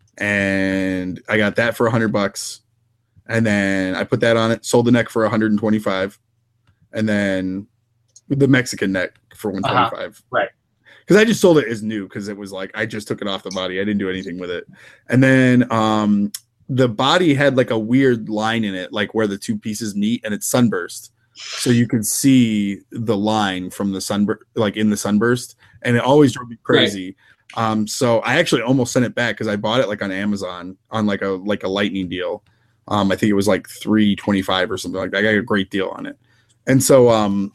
and I got that for a hundred bucks. And then I put that on it, sold the neck for one hundred twenty-five, and then the Mexican neck for one twenty-five. Uh-huh. Right. Because I just sold it as new because it was like I just took it off the body. I didn't do anything with it. And then um, the body had like a weird line in it, like where the two pieces meet, and it's sunburst. So you could see the line from the sunburst, like in the sunburst, and it always drove me crazy. Right. Um, so I actually almost sent it back because I bought it like on Amazon on like a like a lightning deal. Um, I think it was like three twenty-five or something like that. I got a great deal on it. And so, um,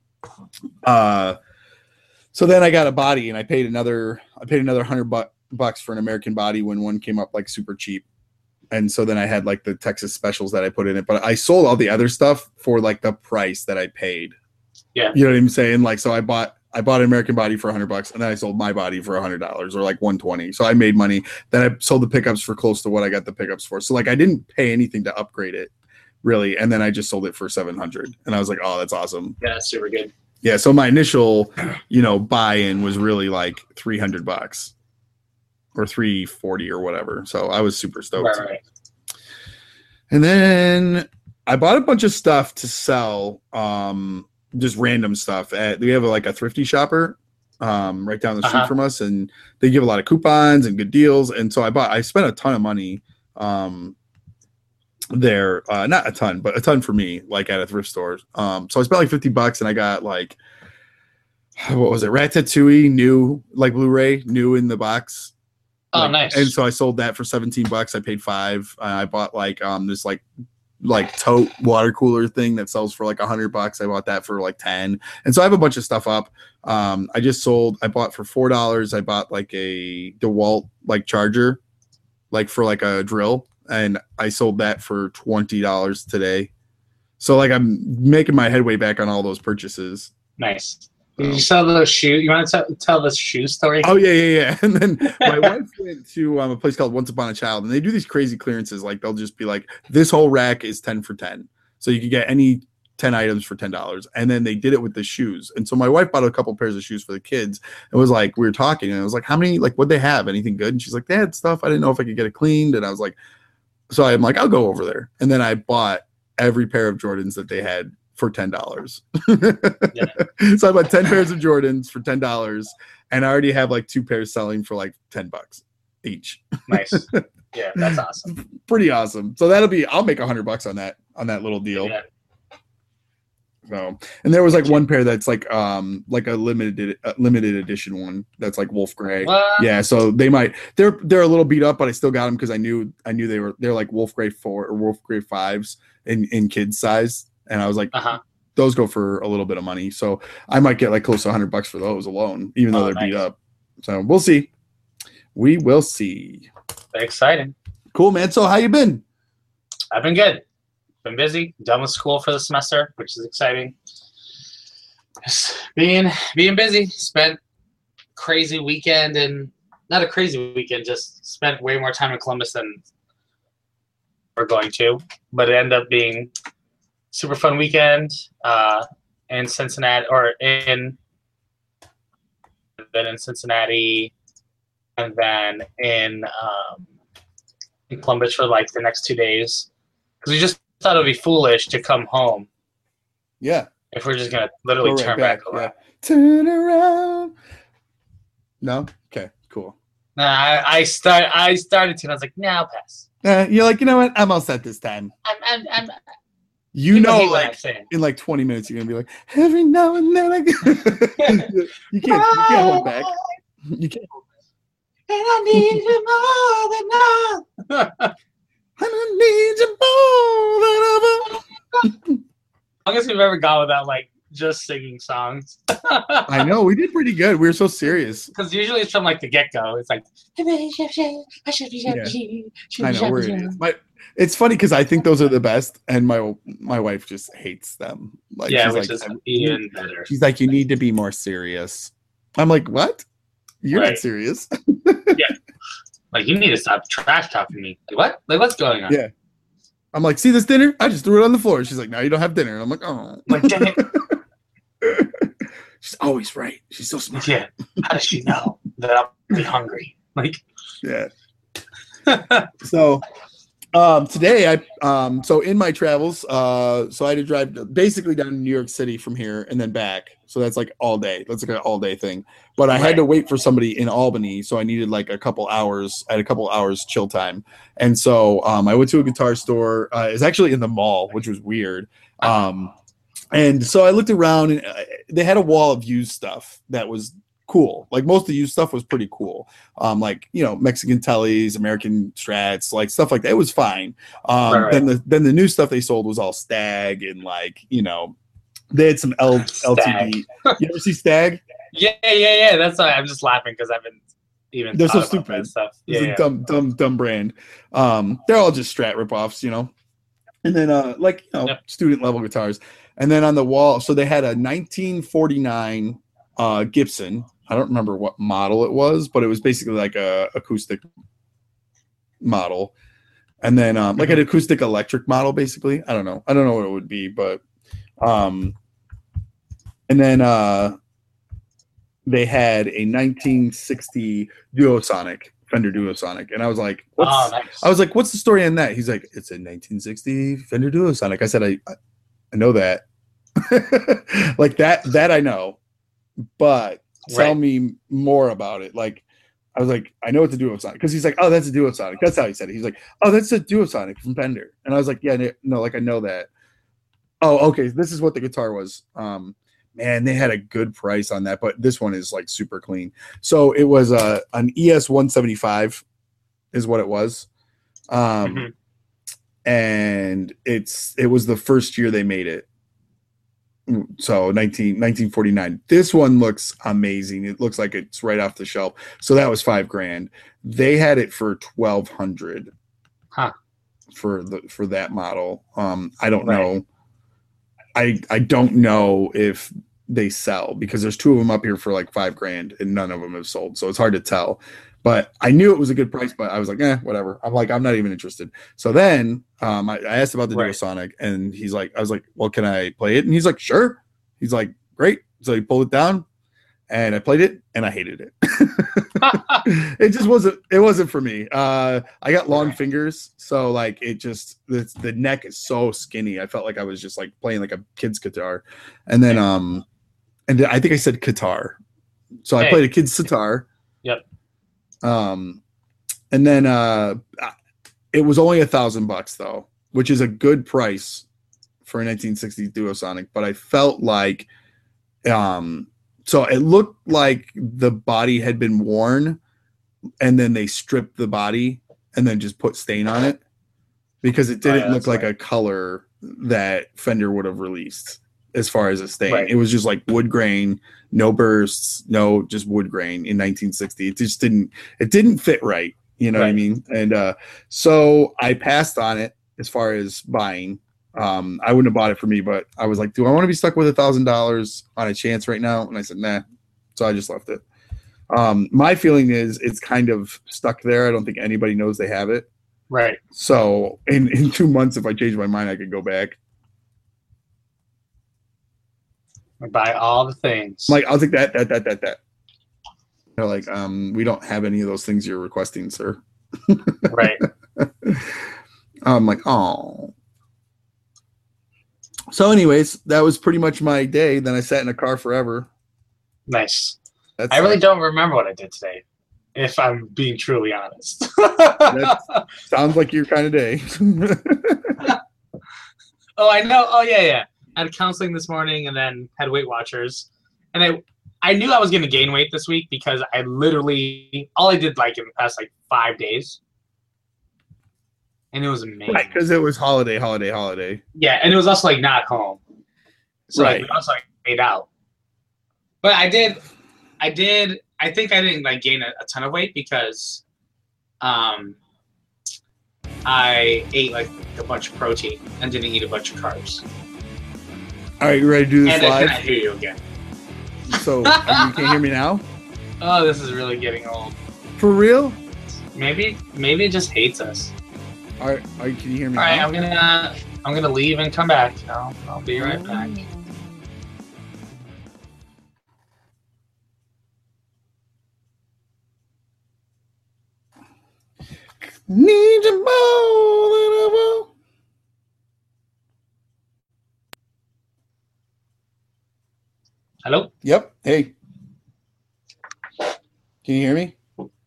uh, so then I got a body and I paid another, I paid another hundred bu- bucks for an American body when one came up like super cheap. And so then I had like the Texas specials that I put in it, but I sold all the other stuff for like the price that I paid. Yeah. You know what I'm saying? Like, so I bought, I bought an American body for a hundred bucks and then I sold my body for a hundred dollars or like one twenty. So I made money. Then I sold the pickups for close to what I got the pickups for. So like, I didn't pay anything to upgrade it really. And then I just sold it for seven hundred and I was like, oh, that's awesome. Yeah, that's super good. Yeah. So my initial, you know, buy-in was really like three hundred bucks or three forty or whatever. So I was super stoked. Right, right. And then I bought a bunch of stuff to sell. Um, just random stuff. At, we have a, like a thrifty shopper um, right down the street uh-huh. from us, and they give a lot of coupons and good deals. And so I bought, I spent a ton of money um, there, uh, not a ton, but a ton for me, like at a thrift store. Um, so I spent like fifty bucks, and I got like, what was it, Ratatouille new, like Blu-ray, new in the box. Oh, like, nice. And so I sold that for seventeen bucks. I paid five. Uh, I bought like um this like like tote water cooler thing that sells for like a hundred bucks. I bought that for like ten. And so I have a bunch of stuff up. Um, I just sold, I bought for four dollars. I bought like a DeWalt like charger, like for like a drill. And I sold that for twenty dollars today. So like I'm making my headway back on all those purchases. Nice. Did you sell those shoes? You want to t- tell this shoe story? Oh, yeah, yeah, yeah. And then my wife went to um, a place called Once Upon a Child, and they do these crazy clearances. Like, they'll just be like, this whole rack is ten for ten. So you can get any ten items for ten dollars. And then they did it with the shoes. And so my wife bought a couple pairs of shoes for the kids. It was like, we were talking, and I was like, how many, like, what'd they have? Anything good? And she's like, they had stuff. I didn't know if I could get it cleaned. And I was like, so I'm like, I'll go over there. And then I bought every pair of Jordans that they had for ten dollars. Yeah. So I bought ten pairs of Jordans for ten dollars, and I already have like two pairs selling for like ten bucks each. Nice. Yeah, that's awesome. Pretty awesome. So that'll be, I'll make a hundred bucks on that, on that little deal. Yeah. So, and there was like one pair that's like, um, like a limited, uh, limited edition one that's like wolf gray. What? Yeah. So they might, they're, they're a little beat up, but I still got them because I knew, I knew they were, they're like wolf gray four or wolf gray fives in, in kids size. And I was like, uh-huh. those go for a little bit of money. So I might get like close to a hundred bucks for those alone, even though Oh, they're nice. beat up. So we'll see. We will see. Exciting. Cool, man. So how you been? I've been good. Been busy. Done with school for the semester, which is exciting. Just being being busy. Spent crazy weekend and not a crazy weekend. Just spent way more time in Columbus than we're going to, but it ended up being super fun weekend uh, in Cincinnati or in been in Cincinnati, and then in um, in Columbus for like the next two days because we just thought it would be foolish to come home. Yeah. If we're just gonna literally Go right turn back, back, around. Yeah. Turn around. No? Okay, cool. Nah, I, I start. I started to. And I was like, "Now nah, pass." Uh, you're like, you know what? I'm all set this time. I'm. I'm. I'm you people know, hate what I'm like saying. in like twenty minutes, you're gonna be like, every now and then I get. you can't. You can't hold back. You can't. Hold back. And I need you more than now. And I need you more than ever. Longest we've ever gone without like just singing songs. I know we did pretty good. We were so serious. Because usually it's from like the get go. It's like yeah. I know where it is. My, it's funny because I think those are the best, and my my wife just hates them. Like, yeah, she's which like, is even better. She's like, you need to be more serious. I'm like, what? You're right. not serious. yeah. Like you need to stop trash talking me. Like what? Like what's going on? Yeah. I'm like, see this dinner? I just threw it on the floor. She's like, no, you don't have dinner. And I'm like, oh. Like, dang it. She's always right. She's so smart. Yeah. How does she know that I'll be hungry? Like, yeah. so, um, today I, um, so in my travels, uh, so I had to drive basically down to New York City from here and then back. So that's like all day. That's like an all day thing. But I right. had to wait for somebody in Albany, so I needed like a couple hours. I had a couple hours chill time, and so um, I went to a guitar store. Uh, it's actually in the mall, which was weird. Um, and so I looked around, and uh, they had a wall of used stuff that was cool. Like most of the used stuff was pretty cool. Um, like you know, Mexican Tellys, American Strats, like stuff like that. It was fine. Um, right, right. Then the then the new stuff they sold was all Stag and like you know, they had some L- L T D. You ever see Stag? Yeah, yeah, yeah. That's why I'm just laughing because I've been even. They're so stupid. Stuff. Yeah, it's yeah. a dumb, dumb, dumb brand. Um, they're all just Strat ripoffs, you know. And then, uh, like you know, yep. student level guitars. And then on the wall, so they had a nineteen forty-nine uh, Gibson. I don't remember what model it was, but it was basically like a acoustic model. And then, um, like an acoustic electric model, basically. I don't know. I don't know what it would be, but, um, and then. Uh, They had a nineteen sixty Duosonic, Fender Duosonic, and I was like, what's, oh, nice. I was like, what's the story on that? He's like, it's a nineteen sixty Fender Duosonic. I said, I, I know that, like that, that I know, but tell right. me more about it. Like, I was like, I know it's a Duosonic because he's like, oh, that's a Duosonic. That's how he said it. He's like, oh, that's a Duosonic from Fender, and I was like, yeah, no, like I know that. Oh, okay, this is what the guitar was. Um. Man, they had a good price on that, but this one is like super clean. So it was a an E S one seventy-five is what it was. Um, mm-hmm. And it's it was the first year they made it. So nineteen, nineteen forty-nine. This one looks amazing. It looks like it's right off the shelf. So that was five grand. They had it for twelve hundred. Huh. For the for that model. Um, I don't right. know. I I don't know if they sell because there's two of them up here for like five grand and none of them have sold. So it's hard to tell, but I knew it was a good price, but I was like, eh, whatever. I'm like, I'm not even interested. So then um, I, I asked about the right. Duosonic and he's like, I was like, well, can I play it? And he's like, sure. He's like, great. So he pulled it down and I played it and I hated it. It just wasn't, it wasn't for me. Uh, I got long right. fingers. So like, it just, the, the neck is so skinny. I felt like I was just like playing like a kid's guitar. And then, um, and I think I said guitar. So I hey. played a kid's sitar. Yep. Um, and then, uh, it was only a thousand bucks though, which is a good price for a nineteen sixties Duosonic. But I felt like, um, so it looked like the body had been worn and then they stripped the body and then just put stain on it because it didn't oh, yeah, look like right. a color that Fender would have released as far as a stain. Right. It was just like wood grain, no bursts, no just wood grain in nineteen sixty. It just didn't, it didn't fit right. You know right. what I mean? And uh, so I passed on it as far as buying. Um, I wouldn't have bought it for me, but I was like, do I want to be stuck with a thousand dollars on a chance right now? And I said, nah. So I just left it. Um, my feeling is it's kind of stuck there. I don't think anybody knows they have it. Right. So in, in two months, if I change my mind, I could go back. Buy all the things. Like, I'll take that, that, that, that, that. They're like, um, we don't have any of those things you're requesting, sir. Right. I'm like, oh. So, anyways, that was pretty much my day. Then I sat in a car forever. Nice. That's I really don't remember what I did today, if I'm being truly honest. that sounds like your kind of day. Oh, I know. Oh, yeah, yeah. I had counseling this morning and then had Weight Watchers. And I I knew I was going to gain weight this week because I literally, all I did like in the past like five days. And it was amazing. Right, because it was holiday, holiday, holiday. Yeah, and it was also like not home. So Right. like, we also like ate out. But I did, I did, I think I didn't like gain a, a ton of weight because um, I ate like a bunch of protein and didn't eat a bunch of carbs. All right, you ready to do this And I live? cannot hear you again. So you can't hear me now? Oh, this is really getting old. For real? Maybe, maybe it just hates us. All right, all right, can you hear me All right, now? I'm gonna, I'm gonna leave and come back. I'll, I'll be right back. Need you more than I want. Hello? Yep. Hey. Can you hear me?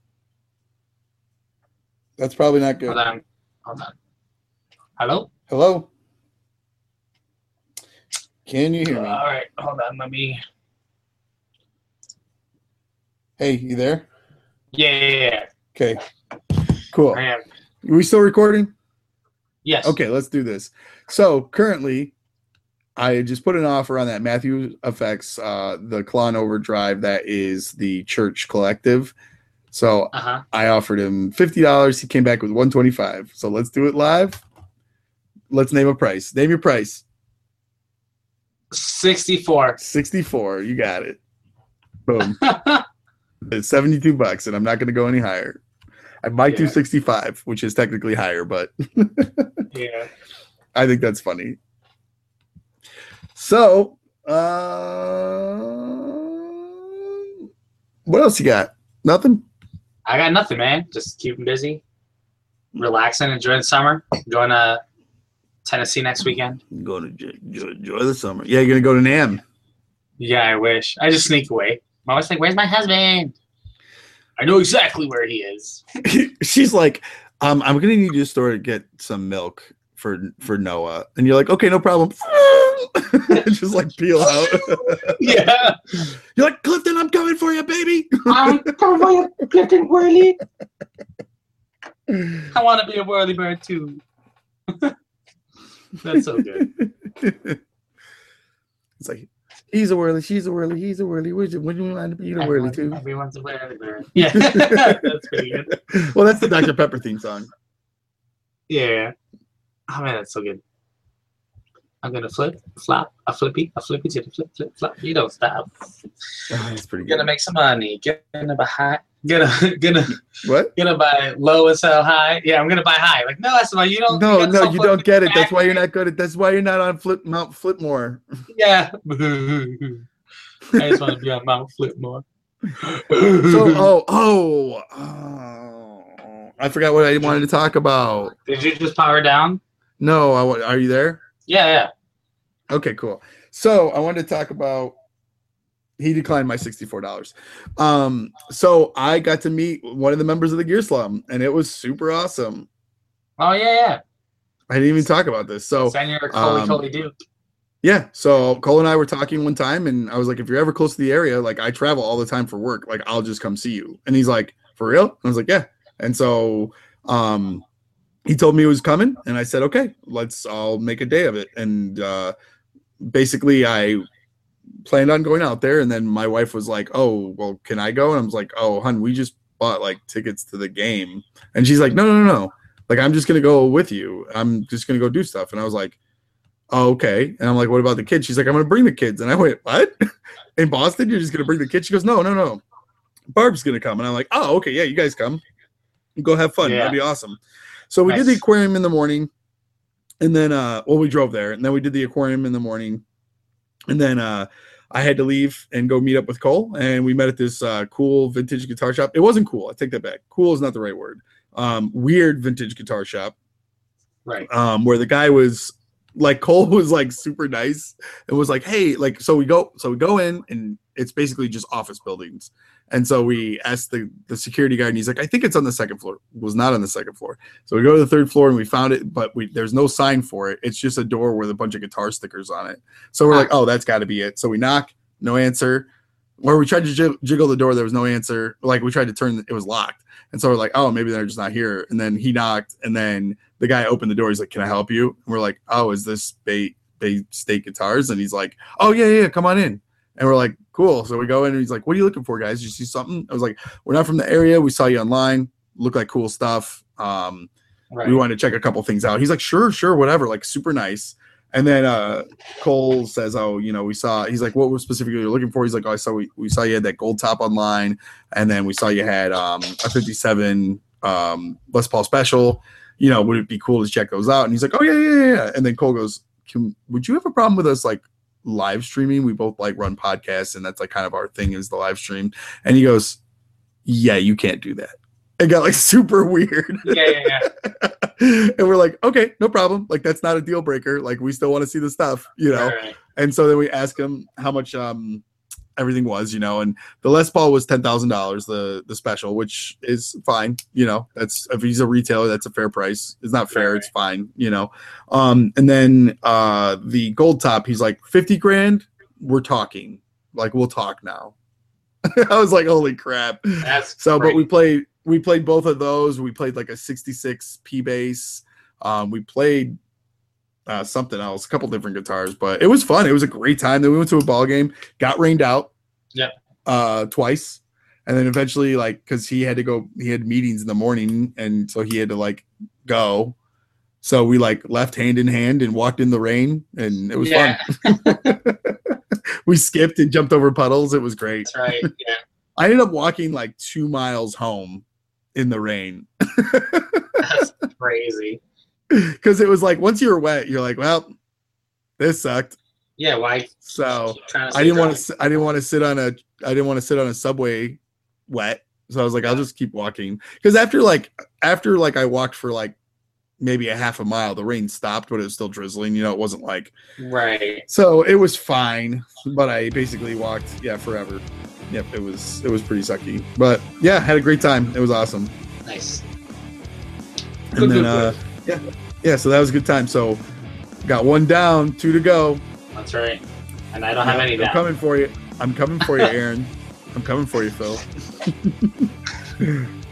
That's probably not good. Hold on. Hold on. Hello? Hello? Can you hear me? All right, hold on. Let me. Hey, you there? Yeah, yeah, yeah. Okay. Cool. I am. Are we still recording? Yes. Okay, let's do this. So currently, I just put an offer on that Matthew Effects, uh, the Klon Overdrive. That is the church collective. So Uh huh. I offered him fifty dollars. He came back with one twenty-five. So let's do it live. Let's name a price. Name your price. Sixty-four. sixty-four. You got it. Boom. It's seventy-two bucks, and I'm not going to go any higher. I might do Yeah. sixty-five, which is technically higher, but Yeah. I think that's funny. So, uh, what else you got? Nothing? I got nothing, man. Just keeping busy, relaxing, enjoying the summer. Going to Tennessee next weekend. Going to enjoy, enjoy, enjoy the summer. Yeah, you're going to go to NAMM. Yeah, I wish. I just sneak away. My wife's like, "Where's my husband?" I know exactly where he is. She's like, um, I'm going to need you to store to get some milk for for Noah. And you're like, okay, no problem. Just like peel out. Yeah. You're like, Clifton, I'm coming for you, baby. I'm coming for you, Clifton Whirly. I want to be a whirly bird too. That's so good. It's like, he's a whirly, she's a whirly, he's a whirly. Would you, would you mind to be a whirly too? Everyone's a whirly bird. Yeah, that's pretty good. Well, that's the Doctor Pepper theme song. Yeah. Oh man, that's so good. I'm gonna flip, flop, a flippy, a flippy to the flip, flip, flop. You don't stop. Oh, that's pretty good. Gonna make some money. Gonna buy high. Gonna gonna What? gonna buy low and sell high. Yeah, I'm gonna buy high. Like no, that's why you don't. No, you got no, some you flip don't get it. That's back. why you're not good at. That's why you're not on Flip Mount Flipmore. Yeah. I just want to be on Mount Flipmore. So, oh, oh, oh, I forgot what I wanted to talk about. Did you just power down? No, I, wa- are you there? Yeah, yeah. Okay, cool. So I wanted to talk about. He declined my sixty-four dollars. Um, so I got to meet one of the members of the Gear Slum, and it was super awesome. Oh yeah, yeah. I didn't even talk about this. So Send your Coley um, Coley Duke. yeah, so Cole and I were talking one time, and I was like, if you're ever close to the area, like I travel all the time for work, like I'll just come see you. And he's like, for real? And I was like, yeah. And so um, he told me he was coming, and I said, okay, let's all make a day of it. And uh, basically, I planned on going out there, and then my wife was like, oh, well, can I go? And I was like, oh, hun, we just bought like tickets to the game. And she's like, no, no, no, no. Like, I'm just gonna go with you. I'm just gonna go do stuff. And I was like, oh, okay. And I'm like, what about the kids? She's like, I'm gonna bring the kids. And I went, what? In Boston, you're just gonna bring the kids? She goes, no, no, no. Barb's gonna come. And I'm like, oh, okay, yeah, you guys come. Go have fun. Yeah. That'd be awesome. So we Nice. did the aquarium in the morning, and then uh well, we drove there, and then we did the aquarium in the morning. And then uh I had to leave and go meet up with Cole, and we met at this uh, cool vintage guitar shop. It wasn't cool. I take that back. Cool is not the right word. Um, weird vintage guitar shop. Right. Um, where the guy was like, Cole was like super nice and was like, hey, like, so we go, so we go in and it's basically just office buildings. And so we asked the, the security guard and he's like, I think it's on the second floor. It was not on the second floor. So we go to the third floor and we found it, but we, there's no sign for it. It's just a door with a bunch of guitar stickers on it. So we're like, oh, that's gotta be it. So we knock, no answer. Where we tried to jig- jiggle the door, there was no answer. Like we tried to turn, it was locked. And so we're like, oh, maybe they're just not here. And then he knocked and then the guy opened the door. He's like, can I help you? And we're like, oh, is this Bay, Bay State Guitars? And he's like, oh yeah, yeah, come on in. And we're like, cool. So we go in and he's like, what are you looking for, guys? Did you see something? I was like, we're not from the area. We saw you online. Look like cool stuff. Um, right. We wanted to check a couple things out. He's like, sure, sure, whatever. Like super nice. And then uh, Cole says, oh, you know, we saw, he's like, what was specifically you're looking for? He's like, oh, I saw, we, we saw you had that gold top online. And then we saw you had um, a fifty-seven um, Les Paul Special. You know, would it be cool to check those out? And he's like, oh, yeah, yeah, yeah. And then Cole goes, Can, would you have a problem with us, like, live streaming? We both like run podcasts and that's like kind of our thing is the live stream. And he goes, yeah, you can't do that. It got like super weird. Yeah, yeah, yeah. And we're like, okay, no problem. Like that's not a deal breaker. Like we still want to see the stuff, you know? Right. And so then we ask him how much um everything was, you know, and the Les Paul was ten thousand dollars, the the special, which is fine. You know, that's if he's a retailer, that's a fair price. It's not fair. Right. It's fine, you know? Um, and then uh, the gold top, he's like fifty grand. We're talking like, we'll talk now. I was like, holy crap. That's so, great. But we played, we played both of those. We played like a sixty-six P bass. Um, we played uh, something else, a couple different guitars, but it was fun. It was a great time. Then we went to a ball game, got rained out. Yeah. Uh, twice. And then eventually, like, cause he had to go, he had meetings in the morning. And so he had to like go. So we like left hand in hand and walked in the rain and it was yeah. fun. We skipped and jumped over puddles. It was great. That's right. Yeah. I ended up walking like two miles home in the rain. That's crazy. Because it was like, once you were wet, you're like, well, this sucked. Yeah. Why? So I didn't want to, I didn't want to sit on a, I didn't want to sit on a subway wet. So I was like, I'll just keep walking. Because after like, after like I walked for like maybe a half a mile, the rain stopped, but it was still drizzling. You know, it wasn't like, right. So it was fine. But I basically walked, yeah, forever. Yep. It was, it was pretty sucky. But yeah, had a great time. It was awesome. Nice. And good, then, good, uh, good. yeah, yeah. So that was a good time. So got one down, two to go. That's right. And I don't have yeah, any I'm down. coming for you. I'm coming for you, Aaron. I'm coming for you, Phil.